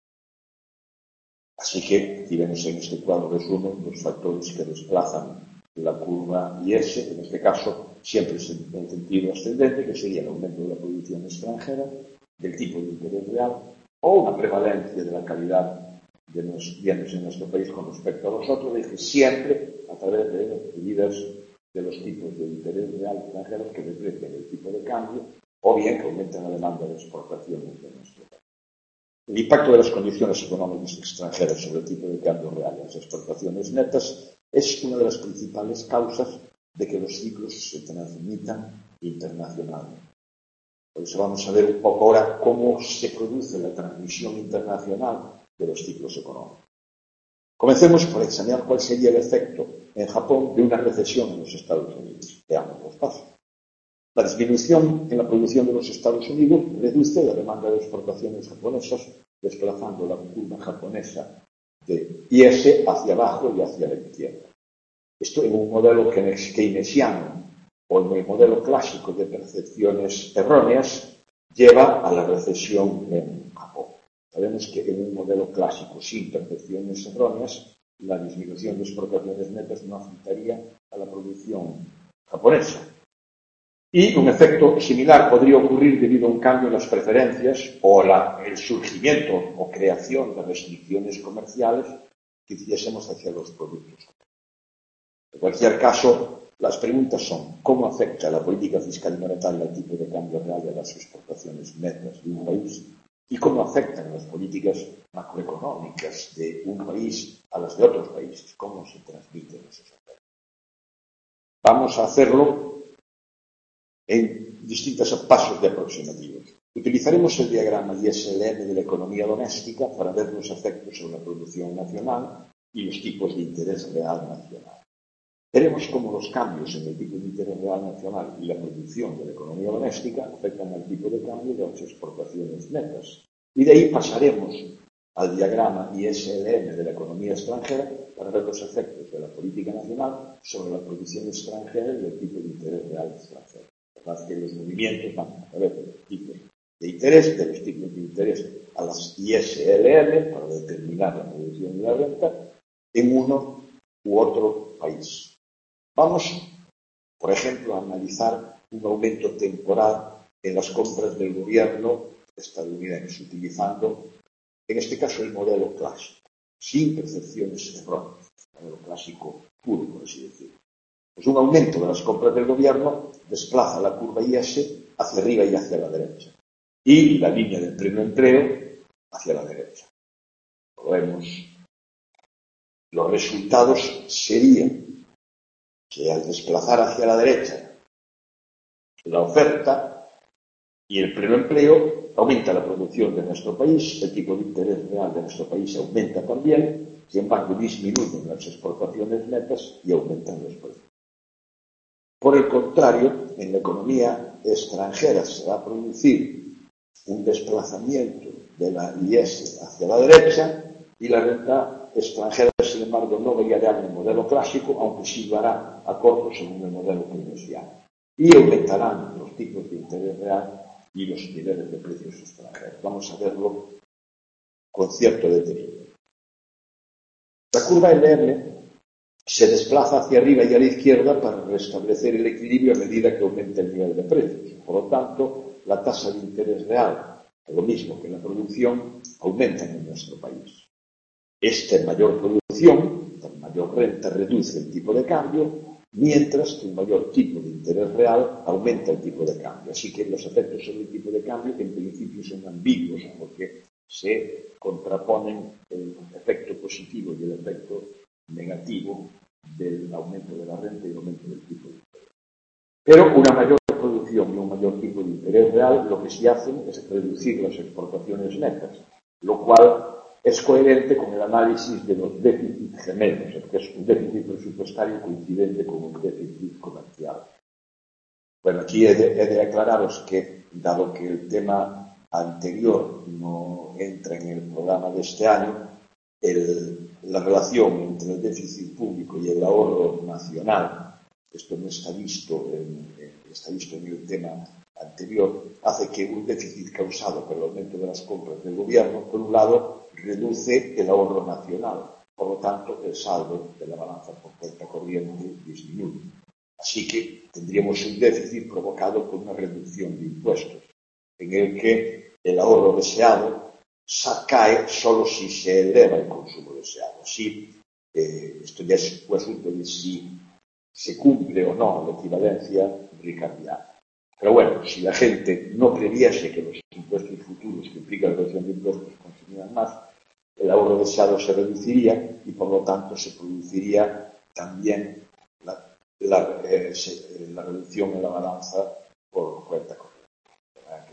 Así que, aquí vemos en este cuadro resumen los factores que desplazan la curva I S, en este caso siempre es en sentido ascendente, que sería el aumento de la producción extranjera, del tipo de interés real, o una prevalencia de la calidad de los bienes en nuestro país con respecto a los otros, y que siempre a través de medidas de los tipos de interés real extranjeros que deprecian el tipo de cambio o bien que aumentan la demanda de exportaciones de nuestro país. El impacto de las condiciones económicas extranjeras sobre el tipo de cambio real y las exportaciones netas es una de las principales causas de que los ciclos se transmitan internacionalmente. Por eso vamos a ver un poco ahora cómo se produce la transmisión internacional de los ciclos económicos. Comencemos por examinar cuál sería el efecto en Japón de una recesión en los Estados Unidos. Veamos los pasos. La disminución en la producción de los Estados Unidos reduce la demanda de exportaciones japonesas, desplazando la curva japonesa de I S hacia abajo y hacia la izquierda. Esto en un modelo keynesiano o en el modelo clásico de percepciones erróneas lleva a la recesión en Japón. Sabemos que en un modelo clásico sin percepciones erróneas, la disminución de exportaciones netas no afectaría a la producción japonesa. Y un efecto similar podría ocurrir debido a un cambio en las preferencias o la, el surgimiento o creación de restricciones comerciales que hiciésemos hacia los productos. En cualquier caso, las preguntas son: ¿cómo afecta la política fiscal y monetaria al tipo de cambio real de las exportaciones netas de un país? ¿Y cómo afectan las políticas macroeconómicas de un país a las de otros países? ¿Cómo se transmiten esos efectos? Vamos a hacerlo en distintos pasos de aproximativos. Utilizaremos el diagrama I S L M de la economía doméstica para ver los efectos sobre la producción nacional y los tipos de interés real nacional. Veremos cómo los cambios en el tipo de interés real nacional y la producción de la economía doméstica afectan al tipo de cambio de las exportaciones netas. Y de ahí pasaremos al diagrama I S L M de la economía extranjera para ver los efectos de la política nacional sobre la producción extranjera y el tipo de interés real extranjero. Verdad que los movimientos van a través de los tipos de interés, de los tipos de interés a las I S L M para determinar la producción y la renta en uno u otro país. Vamos, por ejemplo, a analizar un aumento temporal en las compras del gobierno estadounidense, utilizando, en este caso, el modelo clásico, sin percepciones erróneas, el modelo clásico puro, por así decirlo. Pues un aumento de las compras del gobierno desplaza la curva I S hacia arriba y hacia la derecha, y la línea del pleno empleo hacia la derecha. Como vemos, los resultados serían que al desplazar hacia la derecha la oferta y el pleno empleo, aumenta la producción de nuestro país, el tipo de interés real de nuestro país aumenta también, sin embargo disminuyen las exportaciones netas y aumentan los precios. Por el contrario, en la economía extranjera se va a producir un desplazamiento de la I S hacia la derecha y la renta extranjera, sin embargo, no variará en el modelo clásico, aunque sí lo hará a corto según el modelo keynesiano. Y aumentarán los tipos de interés real y los niveles de precios extranjeros. Vamos a verlo con cierto detenimiento. La curva L M se desplaza hacia arriba y a la izquierda para restablecer el equilibrio a medida que aumenta el nivel de precios. Por lo tanto, la tasa de interés real, lo mismo que la producción, aumenta en nuestro país. Esta mayor producción, la mayor renta reduce el tipo de cambio, mientras que un mayor tipo de interés real aumenta el tipo de cambio. Así que los efectos sobre el tipo de cambio en principio son ambiguos porque se contraponen el efecto positivo y el efecto negativo del aumento de la renta y el aumento del tipo de interés. Pero una mayor producción y un mayor tipo de interés real lo que sí hacen es reducir las exportaciones netas, lo cual es coherente con el análisis de los déficits gemelos, que es un déficit presupuestario coincidente con un déficit comercial. Bueno, aquí he de, he de aclararos que, dado que el tema anterior no entra en el programa de este año, el, la relación entre el déficit público y el ahorro nacional, esto no está visto en, está visto en el tema anterior, hace que un déficit causado por el aumento de las compras del gobierno, por un lado, reduce el ahorro nacional. Por lo tanto, el saldo de la balanza por cuenta corriente disminuye. Así que tendríamos un déficit provocado por una reducción de impuestos, en el que el ahorro deseado cae solo si se eleva el consumo deseado. Así, eh, esto ya es un asunto de si se cumple o no la equivalencia bicameral. Pero bueno, si la gente no previese que los impuestos futuros que implica la reducción de impuestos consumieran más, el ahorro deseado se reduciría y por lo tanto se produciría también la, la, eh, se, la reducción en la balanza por cuenta corriente. Que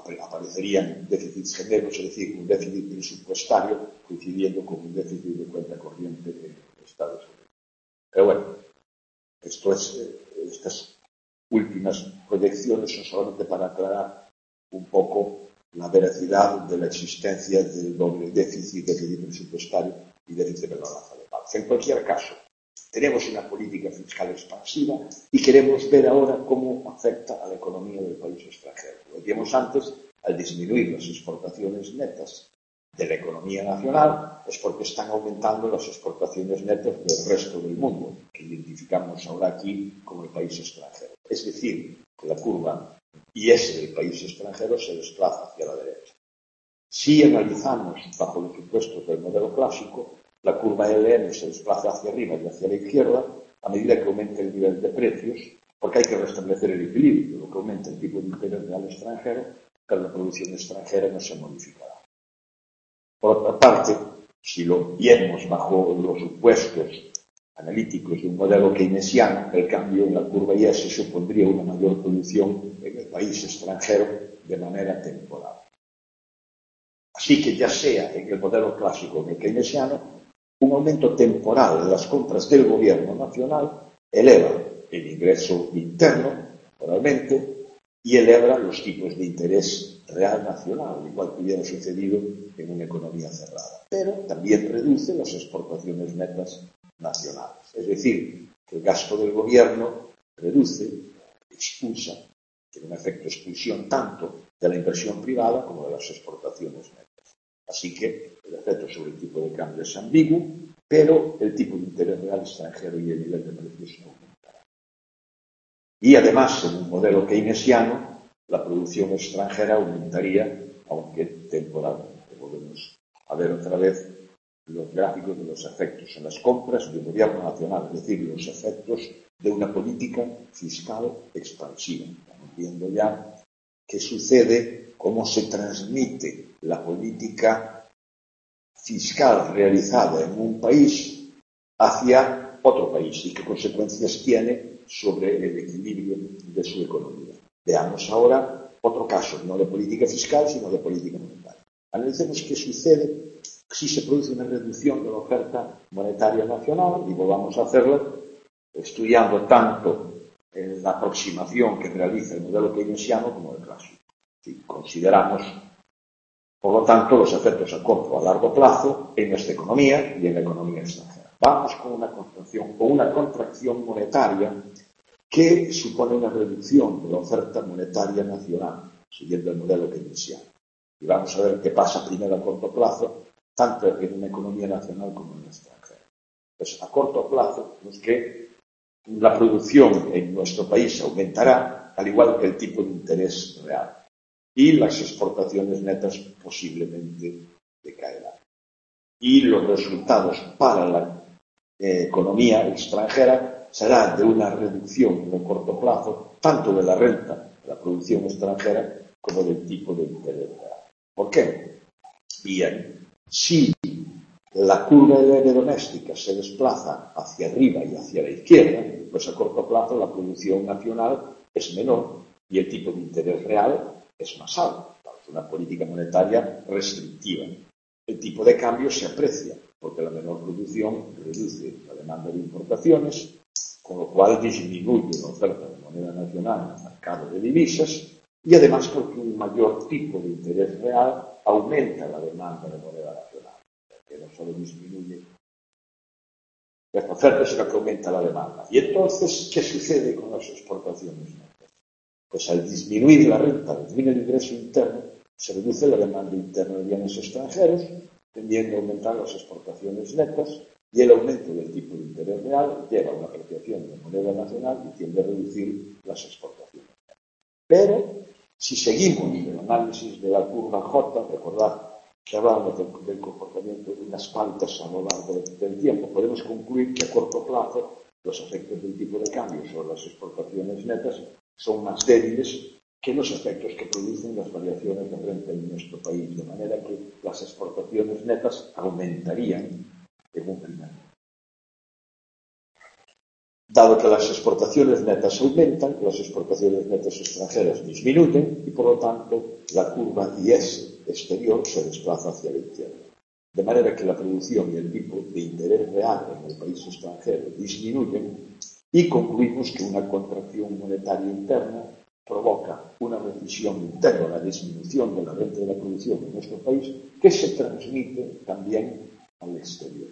aparecerían déficits gemelos, es decir, un déficit presupuestario coincidiendo con un déficit de cuenta corriente en Estados Unidos. Pero bueno, esto es, estas últimas proyecciones son solamente para aclarar un poco la veracidad de la existencia del doble déficit, déficit presupuestario y déficit de balanza de pagos. En cualquier caso, tenemos una política fiscal expansiva y queremos ver ahora cómo afecta a la economía del país extranjero. Lo decíamos antes, al disminuir las exportaciones netas de la economía nacional es porque están aumentando las exportaciones netas del resto del mundo, que identificamos ahora aquí como el país extranjero. Es decir, que la curva y ese del país extranjero se desplaza hacia la derecha. Si analizamos bajo los supuestos del modelo clásico, la curva L N se desplaza hacia arriba y hacia la izquierda a medida que aumenta el nivel de precios, porque hay que restablecer el equilibrio, lo que aumenta el tipo de interés real extranjero, pero la producción extranjera no se modificará. Por otra parte, si lo viemos bajo los supuestos analíticos de un modelo keynesiano, el cambio en la curva I S supondría una mayor producción en el país extranjero de manera temporal. Así que ya sea en el modelo clásico o en el keynesiano, un aumento temporal de las compras del gobierno nacional eleva el ingreso interno, moralmente, y eleva los tipos de interés real nacional, igual que hubiera sucedido en una economía cerrada. Pero también reduce las exportaciones netas nacionales. Es decir, que el gasto del gobierno reduce, expulsa, tiene un efecto de expulsión tanto de la inversión privada como de las exportaciones netas. Así que el efecto sobre el tipo de cambio es ambiguo, pero el tipo de interés real extranjero y el nivel de precios no aumentará. Y además, en un modelo keynesiano, la producción extranjera aumentaría, aunque temporalmente. Volvemos a ver otra vez los gráficos de los efectos en las compras del gobierno nacional, es decir, los efectos de una política fiscal expansiva. Estamos viendo ya qué sucede, cómo se transmite la política fiscal realizada en un país hacia otro país y qué consecuencias tiene sobre el equilibrio de su economía. Veamos ahora otro caso, no de política fiscal, sino de política monetaria. Analicemos qué sucede si se produce una reducción de la oferta monetaria nacional, y volvamos a hacerlo estudiando tanto la aproximación que realiza el modelo keynesiano como el clásico. Si consideramos, por lo tanto, los efectos a corto o a largo plazo en nuestra economía y en la economía extranjera. Vamos con una contracción, con una contracción monetaria que supone una reducción de la oferta monetaria nacional, siguiendo el modelo keynesiano. Y vamos a ver qué pasa primero a corto plazo, tanto en una economía nacional como en la extranjera. Pues a corto plazo, es que la producción en nuestro país aumentará, al igual que el tipo de interés real. Y las exportaciones netas posiblemente decaerán. Y los resultados para la eh, economía extranjera serán de una reducción en el corto plazo, tanto de la renta de la producción extranjera como del tipo de interés real. ¿Por qué? Bien, si la curva L N doméstica se desplaza hacia arriba y hacia la izquierda, pues a corto plazo la producción nacional es menor y el tipo de interés real es más alto. Es una política monetaria restrictiva. El tipo de cambio se aprecia porque la menor producción reduce la demanda de importaciones, con lo cual disminuye la oferta de moneda nacional en el mercado de divisas y además porque un mayor tipo de interés real aumenta la demanda de moneda nacional, que no solo disminuye la oferta, sino que aumenta la demanda. Y entonces, ¿qué sucede con las exportaciones netas? Pues al disminuir la renta, al disminuir el ingreso interno, se reduce la demanda interna de bienes extranjeros, tendiendo a aumentar las exportaciones netas, y el aumento del tipo de interés real lleva a una apreciación de moneda nacional y tiende a reducir las exportaciones. Pero, si seguimos el análisis de la curva J, recordad que hablábamos del, del comportamiento de unas pautas a lo largo del tiempo, podemos concluir que a corto plazo los efectos del tipo de cambio sobre las exportaciones netas son más débiles que los efectos que producen las variaciones de renta en nuestro país, de manera que las exportaciones netas aumentarían en un primer momento. dado que las exportaciones netas aumentan, las exportaciones netas extranjeras disminuyen y, por lo tanto, la curva I S exterior se desplaza hacia la izquierda. De manera que la producción y el tipo de interés real en el país extranjero disminuyen y concluimos que una contracción monetaria interna provoca una recesión interna, la disminución de la renta de la producción en nuestro país, que se transmite también al exterior.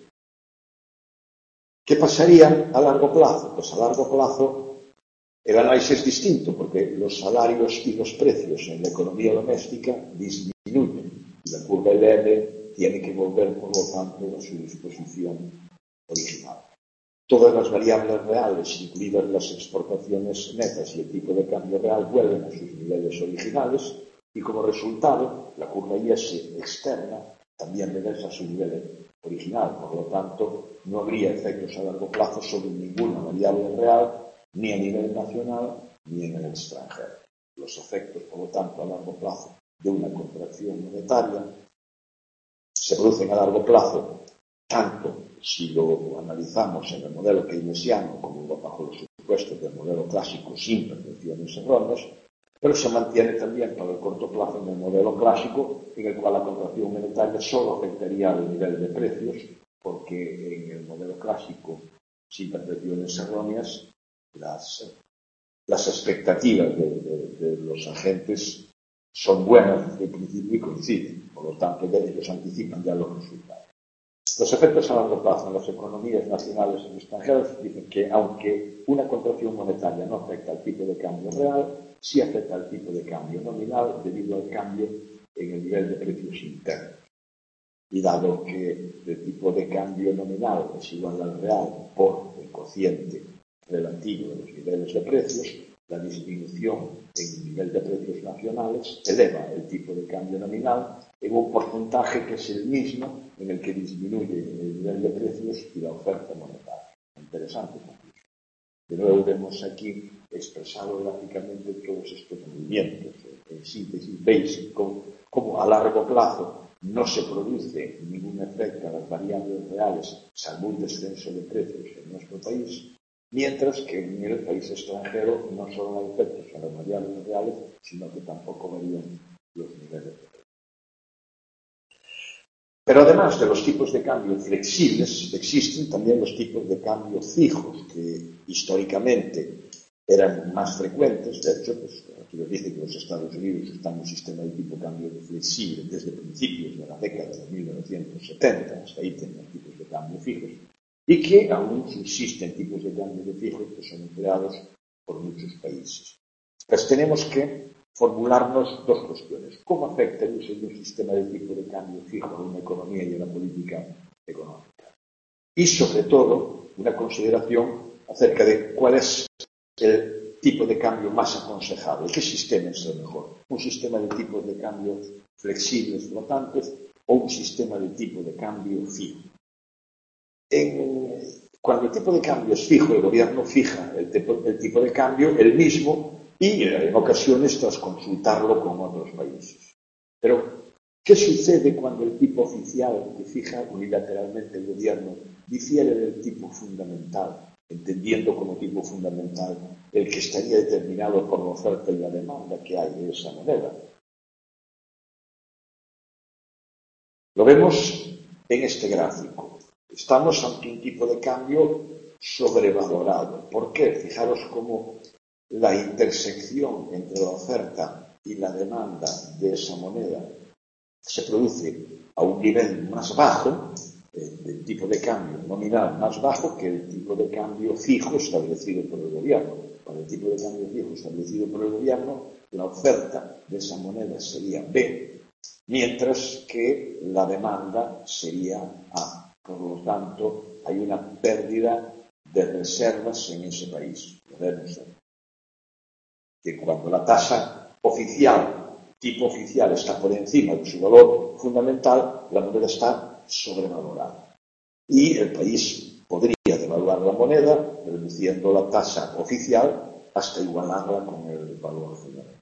¿Qué pasaría a largo plazo? Pues a largo plazo el análisis es distinto, porque los salarios y los precios en la economía doméstica disminuyen y la curva L M tiene que volver, por lo tanto, a su disposición original. Todas las variables reales, incluidas las exportaciones netas y el tipo de cambio real, vuelven a sus niveles originales y, como resultado, la curva I S externa también regresa a su nivel original. Por lo tanto, no habría efectos a largo plazo sobre ninguna variable real, ni a nivel nacional, ni en el extranjero. Los efectos, por lo tanto, a largo plazo de una contracción monetaria se producen a largo plazo, tanto si lo analizamos en el modelo keynesiano como bajo los supuestos del modelo clásico sin percepciones erróneas, pero se mantiene también para el corto plazo en el modelo clásico, en el cual la contracción monetaria solo afectaría al nivel de precios, porque en el modelo clásico sin percepciones erróneas las, las expectativas de, de, de los agentes son buenas desde el principio y coinciden, por lo tanto ellos anticipan ya los resultados. Los efectos a largo plazo en las economías nacionales y extranjeras dicen que, aunque una contracción monetaria no afecta al tipo de cambio real, sí afecta al tipo de cambio nominal debido al cambio en el nivel de precios internos. Y dado que el tipo de cambio nominal es igual al real por el cociente relativo de los niveles de precios, la disminución en el nivel de precios nacionales eleva el tipo de cambio nominal en un porcentaje que es el mismo en el que disminuye el nivel de precios y la oferta monetaria. Interesante conclusión. De nuevo vemos aquí expresado gráficamente todos estos movimientos. En síntesis, veis cómo, cómo a largo plazo no se produce ningún efecto a las variables reales, salvo un descenso de precios en nuestro país, mientras que en el país extranjero no solo hay efectos a las variables reales, sino que tampoco varían los niveles de precios. Pero además de los tipos de cambio flexibles, existen también los tipos de cambio fijos, que históricamente eran más frecuentes. De hecho, pues, aquí nos dice que los Estados Unidos están en un sistema de tipo de cambio flexible desde principios de la década de mil novecientos setenta, hasta ahí tenemos tipos de cambio fijos, y que aún subsisten tipos de cambio de fijos que son empleados por muchos países. Pues tenemos que formularnos dos cuestiones. ¿Cómo afecta el uso de un sistema de tipo de cambio fijo a una economía y a una política económica? Y, sobre todo, una consideración acerca de cuál es el tipo de cambio más aconsejable. ¿Qué sistema es el mejor? ¿Un sistema de tipos de cambio flexibles, flotantes, o un sistema de tipo de cambio fijo? En, cuando el tipo de cambio es fijo, el gobierno fija el tipo, el tipo de cambio, el mismo, y en ocasiones tras consultarlo con otros países. Pero, ¿qué sucede cuando el tipo oficial que fija unilateralmente el gobierno difiere del tipo fundamental, entendiendo como tipo fundamental el que estaría determinado por la oferta y la demanda que hay de esa moneda? Lo vemos en este gráfico. Estamos ante un tipo de cambio sobrevalorado. ¿Por qué? Fijaros cómo la intersección entre la oferta y la demanda de esa moneda se produce a un nivel más bajo, eh, del tipo de cambio nominal más bajo que el tipo de cambio fijo establecido por el gobierno. Para el tipo de cambio fijo establecido por el gobierno, la oferta de esa moneda sería B, mientras que la demanda sería A. Por lo tanto, hay una pérdida de reservas en ese país. Podemos ver que cuando la tasa oficial, tipo oficial, está por encima de su valor fundamental, la moneda está sobrevalorada. Y el país podría devaluar la moneda, reduciendo la tasa oficial hasta igualarla con el valor fundamental.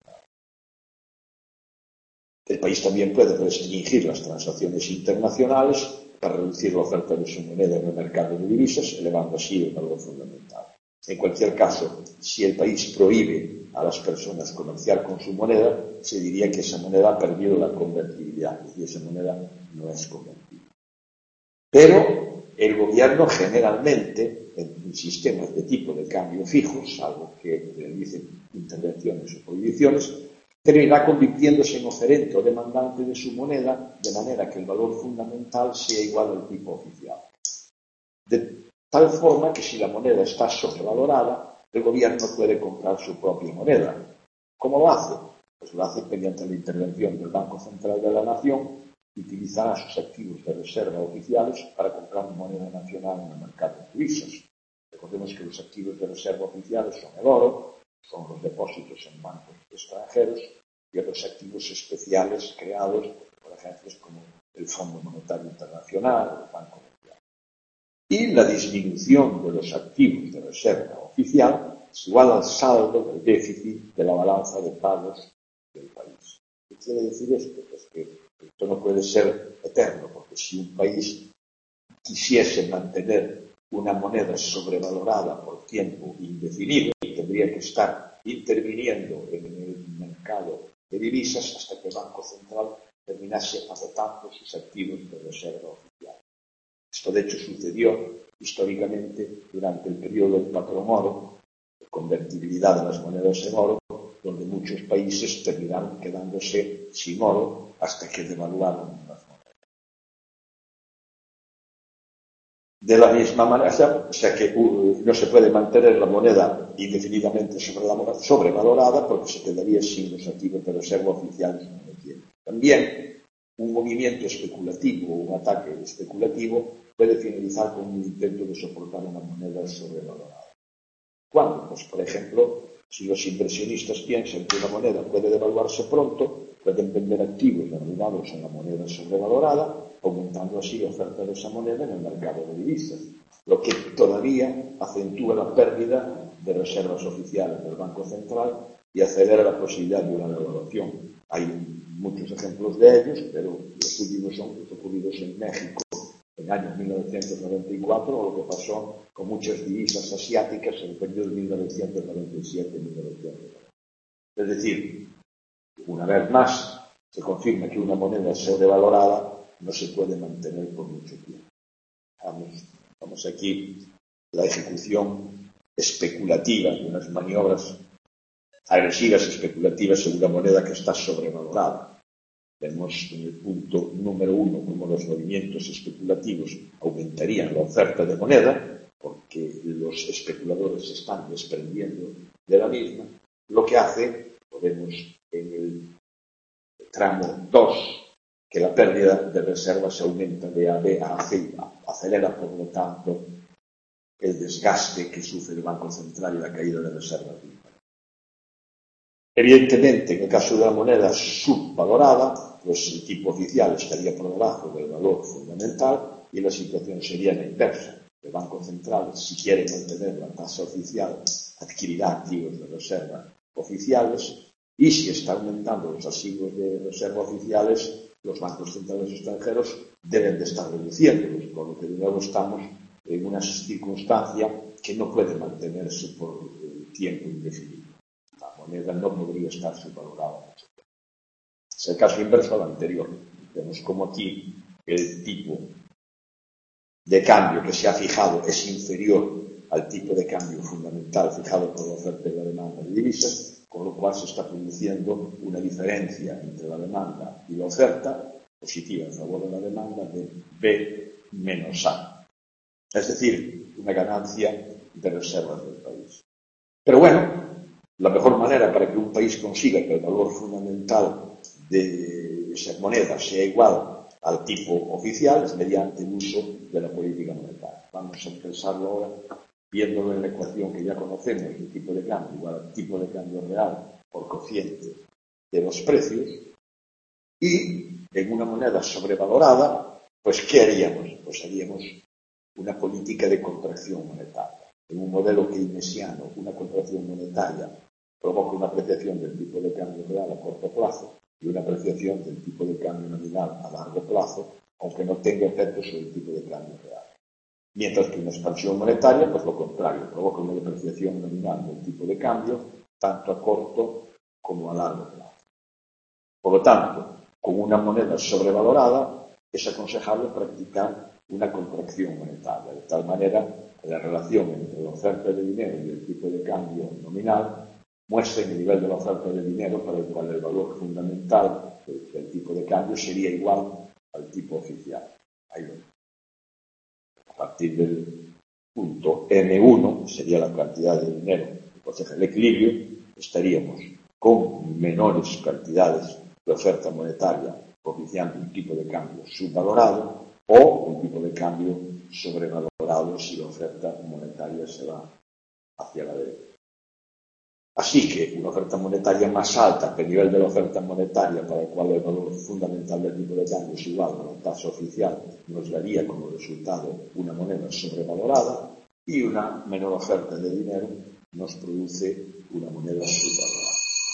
El país también puede restringir las transacciones internacionales para reducir la oferta de su moneda en el mercado de divisas, elevando así el valor fundamental. En cualquier caso, si el país prohíbe a las personas comerciar con su moneda, se diría que esa moneda ha perdido la convertibilidad, y esa moneda no es convertible. Pero el gobierno generalmente, en sistemas de tipo de cambio fijos, salvo que realicen intervenciones o prohibiciones, terminará convirtiéndose en oferente o demandante de su moneda, de manera que el valor fundamental sea igual al tipo oficial. De tal forma que si la moneda está sobrevalorada, el gobierno puede comprar su propia moneda. ¿Cómo lo hace? Pues lo hace mediante la intervención del Banco Central de la Nación, que utilizará sus activos de reserva oficiales para comprar moneda nacional en el mercado de divisas. Recordemos que los activos de reserva oficiales son el oro, son los depósitos en bancos extranjeros y otros activos especiales creados por agentes como el Fondo Monetario Internacional o el Banco Mundial. Y la disminución de los activos de reserva oficial es igual al saldo del déficit de la balanza de pagos del país. ¿Qué quiere decir esto? Pues que esto no puede ser eterno, porque si un país quisiese mantener una moneda sobrevalorada por tiempo indefinido, tendría que estar interviniendo en el mercado de divisas hasta que el Banco Central terminase agotando sus activos de reserva oficial. Esto, de hecho, sucedió históricamente durante el periodo del patrón oro, de convertibilidad de las monedas en oro, donde muchos países terminaron quedándose sin oro hasta que devaluaron las monedas. De la misma manera, o sea que uh, no se puede mantener la moneda indefinidamente sobrevalorada porque se quedaría sin los activos de reserva oficiales como quiere. También un movimiento especulativo o un ataque especulativo puede finalizar con un intento de soportar una moneda sobrevalorada. ¿Cuándo? Pues, por ejemplo, si los inversionistas piensan que una moneda puede devaluarse pronto, pueden vender activos denominados en la moneda sobrevalorada, aumentando así la oferta de esa moneda en el mercado de divisas, lo que todavía acentúa la pérdida de reservas oficiales del Banco Central y acelera la posibilidad de una devaluación. Hay muchos ejemplos de ellos, pero los últimos son los ocurridos en México en el año mil novecientos noventa y cuatro, o lo que pasó con muchas divisas asiáticas en el periodo de mil novecientos noventa y siete a mil novecientos noventa. Es decir, una vez más, se confirma que una moneda sobrevalorada no se puede mantener por mucho tiempo. Vamos, vamos aquí la ejecución especulativa de unas maniobras agresivas especulativas en una moneda que está sobrevalorada. Vemos en el punto número uno cómo los movimientos especulativos aumentarían la oferta de moneda, porque los especuladores se están desprendiendo de la misma, lo que hace, lo vemos en el tramo dos, que la pérdida de reservas aumenta de A B a C, acelera por lo tanto el desgaste que sufre el Banco Central y la caída de reservas. Evidentemente, en el caso de la moneda subvalorada, pues el tipo oficial estaría por debajo del valor fundamental y la situación sería la inversa. El Banco Central, si quiere mantener la tasa oficial, adquirirá activos de reserva oficiales y si está aumentando los activos de reserva oficiales, los bancos centrales extranjeros deben de estar reduciéndolos, por lo que de nuevo estamos en una circunstancia que no puede mantenerse por tiempo indefinido. La moneda no podría estar subvalorada. Es el caso inverso al anterior. Vemos como aquí el tipo de cambio que se ha fijado es inferior al tipo de cambio fundamental fijado por la oferta y la demanda de divisas, con lo cual se está produciendo una diferencia entre la demanda y la oferta positiva en favor de la demanda de B menos A. Es decir, una ganancia de reservas del país. Pero bueno, la mejor manera para que un país consiga que el valor fundamental de esa moneda sea igual al tipo oficial es mediante el uso de la política monetaria. Vamos a pensarlo ahora viéndolo en la ecuación que ya conocemos, el tipo de cambio igual al tipo de cambio real por cociente de los precios, y en una moneda sobrevalorada, pues ¿qué haríamos? Pues haríamos una política de contracción monetaria. En un modelo keynesiano, una contracción monetaria provoca una apreciación del tipo de cambio real a corto plazo y una apreciación del tipo de cambio nominal a largo plazo, aunque no tenga efectos sobre el tipo de cambio real. Mientras que una expansión monetaria, pues lo contrario, provoca una depreciación nominal del tipo de cambio, tanto a corto como a largo plazo. Por lo tanto, con una moneda sobrevalorada, es aconsejable practicar una contracción monetaria, de tal manera que la relación entre la oferta de dinero y el tipo de cambio nominal muestra el nivel de la oferta de dinero para el cual el valor fundamental del tipo de cambio sería igual al tipo oficial. Ahí lo. A partir del punto eme uno, sería la cantidad de dinero que protege el equilibrio, estaríamos con menores cantidades de oferta monetaria propiciando un tipo de cambio subvalorado o un tipo de cambio sobrevalorado si la oferta monetaria se va hacia la derecha. Así que una oferta monetaria más alta que el nivel de la oferta monetaria para el cual el valor fundamental del tipo de cambio es igual a la tasa oficial nos daría como resultado una moneda sobrevalorada y una menor oferta de dinero nos produce una moneda subvalorada.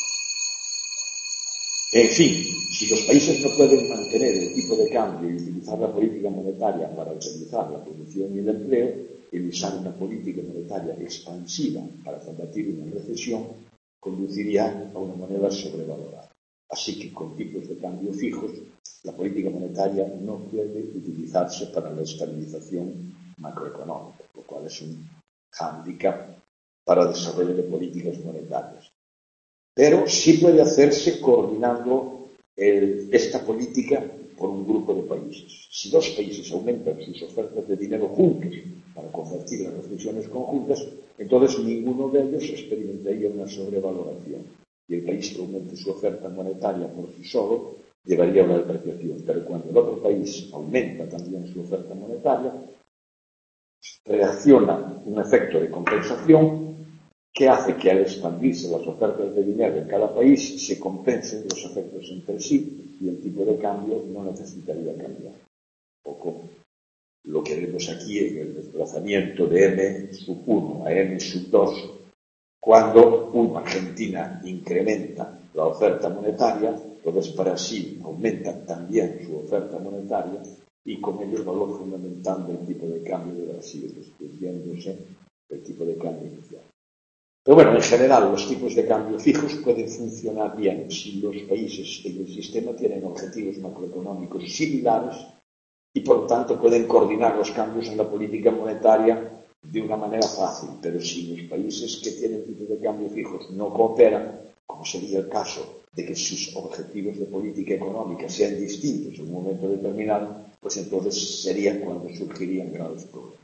En fin, si los países no pueden mantener el tipo de cambio y utilizar la política monetaria para optimizar la producción y el empleo, el usar una política monetaria expansiva para combatir una recesión conduciría a una moneda sobrevalorada. Así que con tipos de cambio fijos, la política monetaria no puede utilizarse para la estabilización macroeconómica, lo cual es un hándicap para el desarrollo de políticas monetarias. Pero sí puede hacerse coordinando el, esta política por un grupo de países. Si dos países aumentan sus ofertas de dinero juntos para convertir las reflexiones conjuntas, entonces ninguno de ellos experimentaría una sobrevaloración. Y el país que aumente su oferta monetaria por sí solo llevaría a una depreciación. Pero cuando el otro país aumenta también su oferta monetaria, reacciona un efecto de compensación que hace que al expandirse las ofertas de dinero en cada país se compensen los efectos entre sí y el tipo de cambio no necesitaría cambiar. Un poco lo que vemos aquí en el desplazamiento de eme sub uno a eme sub dos, cuando una Argentina incrementa la oferta monetaria, entonces Brasil aumenta también su oferta monetaria y con ello el valor fundamental del tipo de cambio de Brasil, desprendiéndose del tipo de cambio inicial. Pero bueno, en general, los tipos de cambio fijos pueden funcionar bien si los países en el sistema tienen objetivos macroeconómicos similares y, por lo tanto, pueden coordinar los cambios en la política monetaria de una manera fácil. Pero si los países que tienen tipos de cambio fijos no cooperan, como sería el caso de que sus objetivos de política económica sean distintos en un momento determinado, pues entonces sería cuando surgirían graves problemas.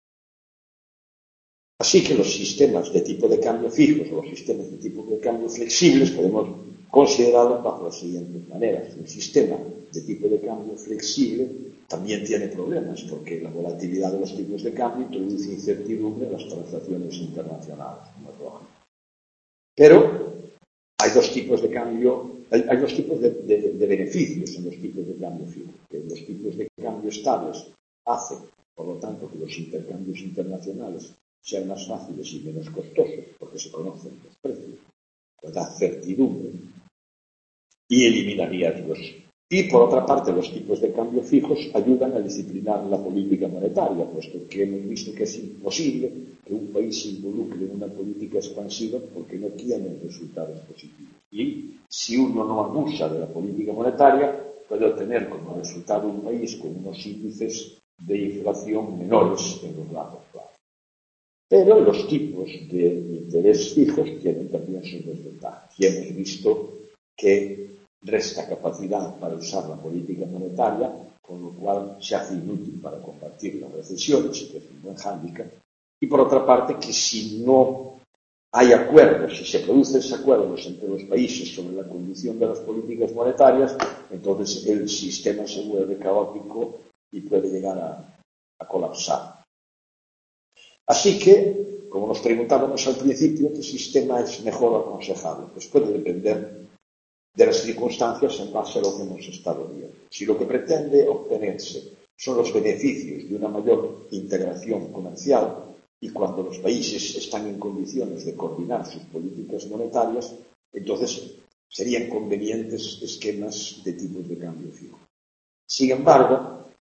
Así que los sistemas de tipo de cambio fijos o los sistemas de tipo de cambio flexibles podemos considerarlos bajo las siguientes maneras. Un sistema de tipo de cambio flexible también tiene problemas porque la volatilidad de los tipos de cambio introduce incertidumbre en las transacciones internacionales, como es lógico. Pero hay dos tipos de cambio, hay, hay dos tipos de, de, de beneficios en los tipos de cambio fijos. Que los tipos de cambio estables hacen, por lo tanto, que los intercambios internacionales sean más fáciles y menos costosos, porque se conocen los precios, pues da certidumbre y eliminaría riesgos. Y, por otra parte, los tipos de cambio fijos ayudan a disciplinar la política monetaria, puesto que hemos visto que es imposible que un país se involucre en una política expansiva porque no tiene resultados positivos. Y si uno no abusa de la política monetaria, puede obtener como resultado un país con unos índices de inflación menores en los largos plazos. Pero los tipos de interés fijos tienen también sus desventajas. Y hemos visto que resta capacidad para usar la política monetaria, con lo cual se hace inútil para combatir las recesiones, que es un buen hándicap. Y por otra parte, que si no hay acuerdos, si se producen acuerdos entre los países sobre la conducción de las políticas monetarias, entonces el sistema se vuelve caótico y puede llegar a, a colapsar. Así que, como nos preguntábamos al principio, ¿qué sistema es mejor aconsejable? Pues puede depender de las circunstancias en base a lo que hemos estado viendo. Si lo que pretende obtenerse son los beneficios de una mayor integración comercial y cuando los países están en condiciones de coordinar sus políticas monetarias, entonces serían convenientes esquemas de tipos de cambio fijo. Sin embargo,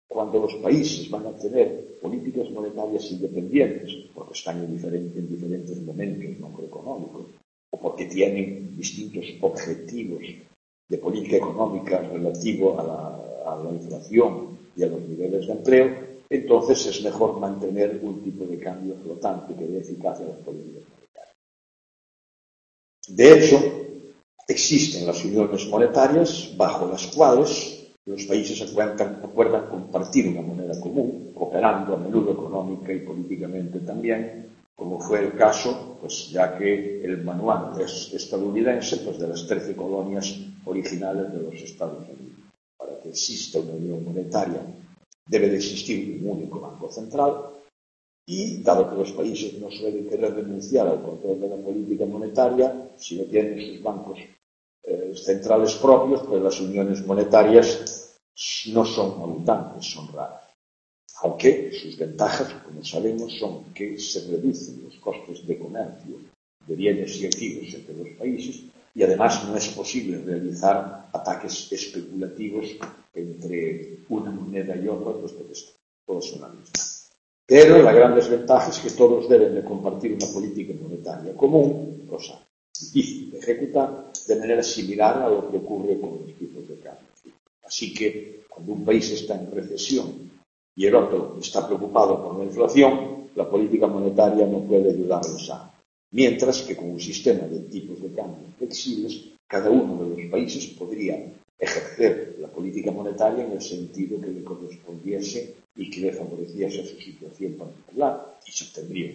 cuando los países van a tener políticas monetarias independientes, porque están en, diferente, en diferentes momentos macroeconómicos, o porque tienen distintos objetivos de política económica relativo a la, a la inflación y a los niveles de empleo, entonces es mejor mantener un tipo de cambio flotante que dé eficacia a las políticas monetarias. De hecho, existen las uniones monetarias bajo las cuales los países acuerdan, acuerdan compartir una moneda común, cooperando a menudo económica y políticamente también, como fue el caso, pues ya que el manual es estadounidense, pues de las trece colonias originales de los Estados Unidos. Para que exista una unión monetaria debe de existir un único banco central y, dado que los países no suelen querer renunciar al control de la política monetaria, si no tienen sus bancos eh, centrales propios, pues las uniones monetarias no son abundantes, son raras. Aunque sus ventajas, como sabemos, son que se reducen los costes de comercio de bienes y activos entre los países y además no es posible realizar ataques especulativos entre una moneda y otra, puesto que todos son la misma. Pero la gran desventaja es que todos deben de compartir una política monetaria común, cosa difícil de ejecutar, de manera similar a lo que ocurre con los tipos de cambio. Así que cuando un país está en recesión y el otro está preocupado por la inflación, la política monetaria no puede ayudarlos a. Mientras que con un sistema de tipos de cambio flexibles, cada uno de los países podría ejercer la política monetaria en el sentido que le correspondiese y que le favoreciese a su situación particular, y se obtendría.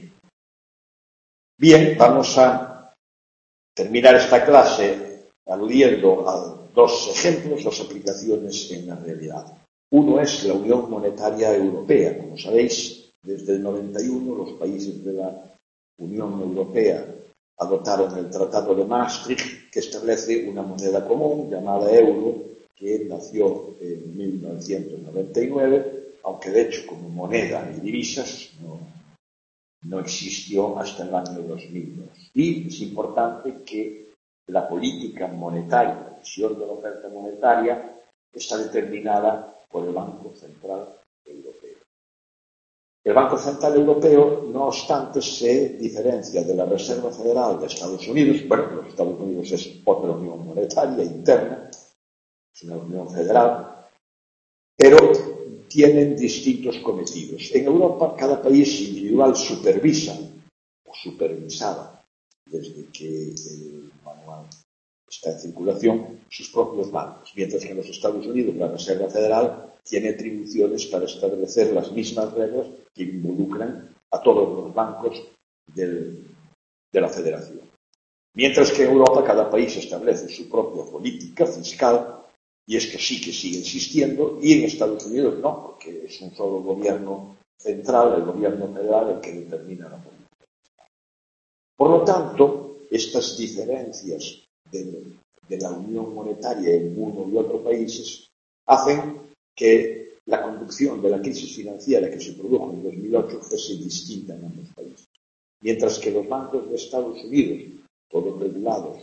Bien, vamos a terminar esta clase aludiendo a dos ejemplos, dos aplicaciones en la realidad. Uno es la Unión Monetaria Europea. Como sabéis, desde el noventa y uno los países de la Unión Europea adoptaron el Tratado de Maastricht, que establece una moneda común llamada euro, que nació en mil novecientos noventa y nueve, aunque de hecho como moneda y divisas no, no existió hasta el año dos mil dos. Y es importante que la política monetaria, la visión de la oferta monetaria, está determinada por el Banco Central Europeo. El Banco Central Europeo, no obstante, se diferencia de la Reserva Federal de Estados Unidos. Bueno, los Estados Unidos es otra unión monetaria interna, es una unión federal, pero tienen distintos cometidos. En Europa, cada país individual supervisa o supervisaba, desde que el manual está en circulación, sus propios bancos, mientras que en los Estados Unidos la Reserva Federal tiene atribuciones para establecer las mismas reglas que involucran a todos los bancos del, de la Federación. Mientras que en Europa cada país establece su propia política fiscal, y es que sí que sigue existiendo, y en Estados Unidos no, porque es un solo gobierno central, el gobierno federal, el que determina la política fiscal. Por lo tanto, estas diferencias de, de la unión monetaria en uno y otro países hacen que la conducción de la crisis financiera que se produjo en dos mil ocho fuese distinta en ambos países. Mientras que los bancos de Estados Unidos, todos regulados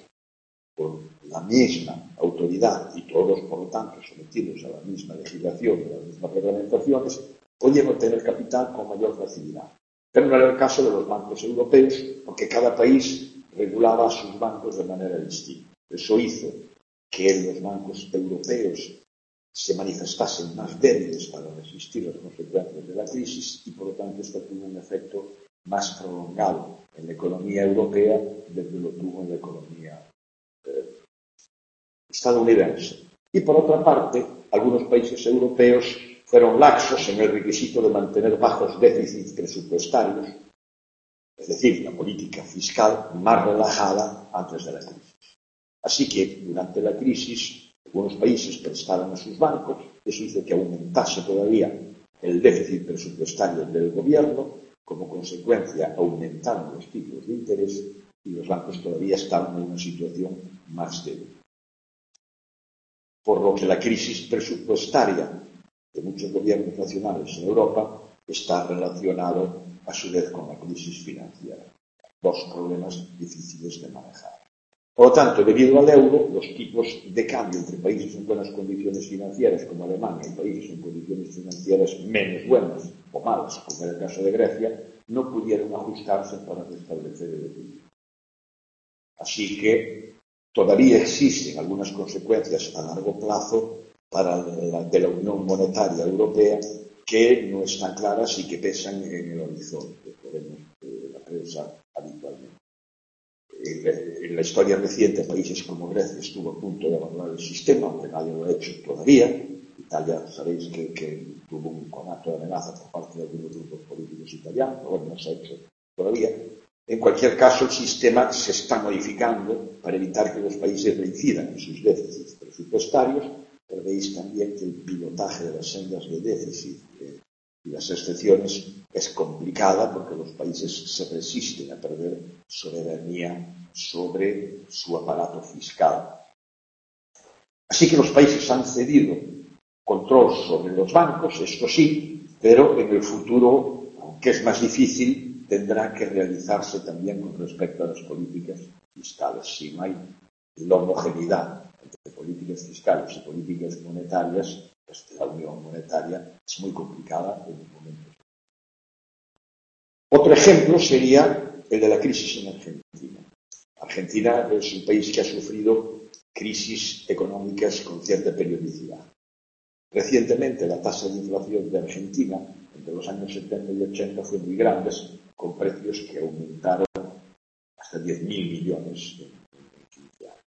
por la misma autoridad y todos, por lo tanto, sometidos a la misma legislación y a las mismas reglamentaciones, podían obtener capital con mayor facilidad. Pero no era el caso de los bancos europeos, porque cada país regulaba a sus bancos de manera distinta. Eso hizo que los bancos europeos se manifestasen más débiles para resistir las consecuencias de la crisis y, por lo tanto, esto tuvo un efecto más prolongado en la economía europea desde lo tuvo en la economía eh, estadounidense. Y, por otra parte, algunos países europeos fueron laxos en el requisito de mantener bajos déficits presupuestarios, es decir, la política fiscal más relajada antes de la crisis. Así que, durante la crisis, algunos países prestaron a sus bancos, eso hizo que aumentase todavía el déficit presupuestario del gobierno, como consecuencia aumentaron los tipos de interés y los bancos todavía estaban en una situación más débil. Por lo que la crisis presupuestaria de muchos gobiernos nacionales en Europa está relacionado a su vez con la crisis financiera. Dos problemas difíciles de manejar. Por lo tanto, debido al euro, los tipos de cambio entre países en buenas condiciones financieras como Alemania y países en condiciones financieras menos buenas o malas, como era el caso de Grecia, no pudieron ajustarse para restablecer el equilibrio. Así que todavía existen algunas consecuencias a largo plazo para la, de la Unión Monetaria Europea que no están claras y que pesan en el horizonte, podemos eh, la prensa habitualmente. En la historia reciente, países como Grecia estuvo a punto de abandonar el sistema, aunque nadie lo ha hecho todavía. Italia, sabéis que, que tuvo un conato de amenaza por parte de algunos grupos políticos italianos, pero bueno, no se ha hecho todavía. En cualquier caso, el sistema se está modificando para evitar que los países reincidan en sus déficits presupuestarios, pero veis también que el pilotaje de las sendas de déficit eh, y las excepciones es complicada porque los países se resisten a perder soberanía sobre su aparato fiscal. Así que los países han cedido control sobre los bancos, esto sí, pero en el futuro, aunque es más difícil, tendrá que realizarse también con respecto a las políticas fiscales. Si no hay la homogeneidad entre políticas fiscales y políticas monetarias, pues la unión monetaria es muy complicada en un momento. Otro ejemplo sería el de la crisis en Argentina. Argentina es un país que ha sufrido crisis económicas con cierta periodicidad. Recientemente la tasa de inflación de Argentina entre los años setenta y ochenta fue muy grande, con precios que aumentaron hasta diez mil millones en quince años.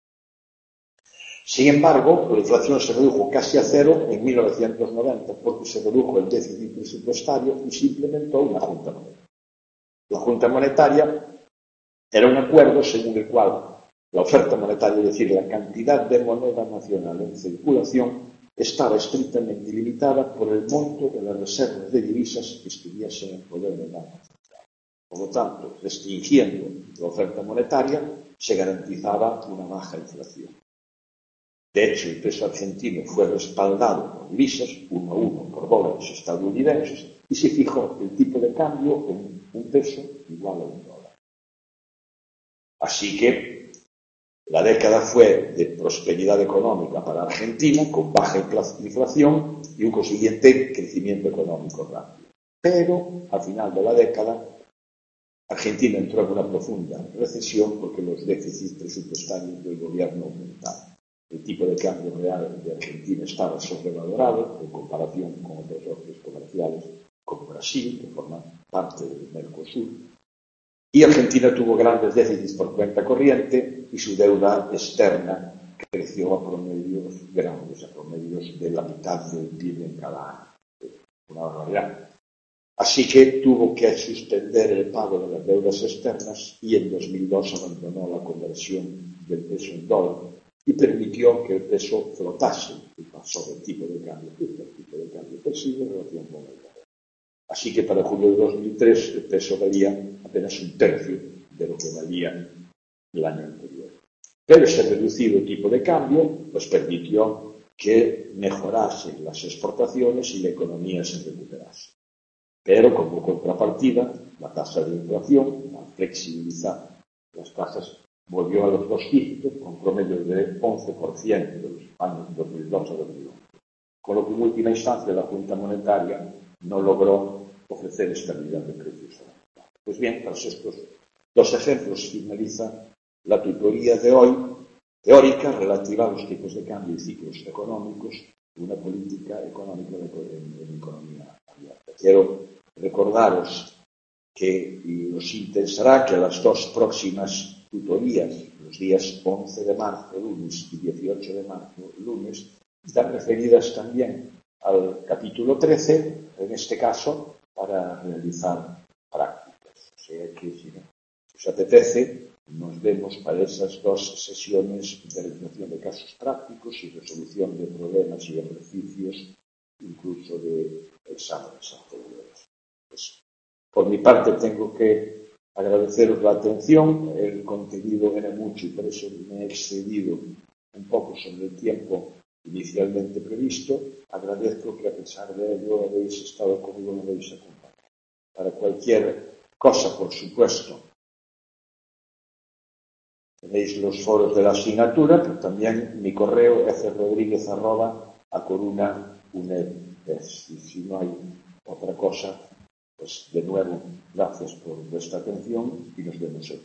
Sin embargo, la inflación se redujo casi a cero en mil novecientos noventa porque se redujo el déficit presupuestario y se implementó una junta monetaria. La junta monetaria era un acuerdo según el cual la oferta monetaria, es decir, la cantidad de moneda nacional en circulación, estaba estrictamente limitada por el monto de las reservas de divisas que estuviesen en poder del Banco Central. Por lo tanto, restringiendo la oferta monetaria, se garantizaba una baja inflación. De hecho, el peso argentino fue respaldado por divisas, uno a uno por dólares estadounidenses, y se fijó el tipo de cambio en un peso igual a un dólar. Así que la década fue de prosperidad económica para Argentina, con baja inflación y un consiguiente crecimiento económico rápido. Pero, al final de la década, Argentina entró en una profunda recesión porque los déficits presupuestarios del gobierno aumentaron. El tipo de cambio real de Argentina estaba sobrevalorado en comparación con otros socios comerciales como Brasil, que forman parte del Mercosur. Y Argentina tuvo grandes déficits por cuenta corriente y su deuda externa creció a promedios grandes, a promedios de la mitad del P I B en cada año. Una barbaridad. Así que tuvo que suspender el pago de las deudas externas y en dos mil dos abandonó la conversión del peso en dólar y permitió que el peso flotase y pasó del tipo de cambio fijo al tipo de cambio flexible en relación con el dólar. Así que para julio de dos mil tres el peso valía apenas un tercio de lo que valía el año anterior. Pero ese reducido tipo de cambio pues permitió que mejorasen las exportaciones y la economía se recuperase. Pero como contrapartida, la tasa de inflación, al flexibilizar las tasas, volvió a los dos dígitos con promedio de once por ciento de los años dos mil dos a dos mil once. Con lo que en última instancia la Junta Monetaria no logró ofrecer estabilidad de precios. Pues bien, tras estos dos ejemplos finaliza la tutoría de hoy, teórica, relativa a los tipos de cambio y ciclos económicos de una política económica en, en economía abierta. Quiero recordaros que y os interesará que las dos próximas tutorías, los días once de marzo, lunes, y dieciocho de marzo, lunes, están referidas también al capítulo trece, en este caso, para realizar prácticas. O sea que, si os apetece, nos vemos para esas dos sesiones de realización de casos prácticos y resolución de problemas y ejercicios, incluso de exámenes anteriores. Pues, por mi parte, tengo que agradeceros la atención. El contenido era mucho y por eso me he excedido un poco sobre el tiempo inicialmente previsto. Agradezco que a pesar de ello habéis estado conmigo y me habéis acompañado. Para cualquier cosa, por supuesto, Tenéis los foros de la asignatura, pero también mi correo frodríguez arroba a coruna punto uned. Y si no hay otra cosa, pues de nuevo, gracias por vuestra atención y nos vemos el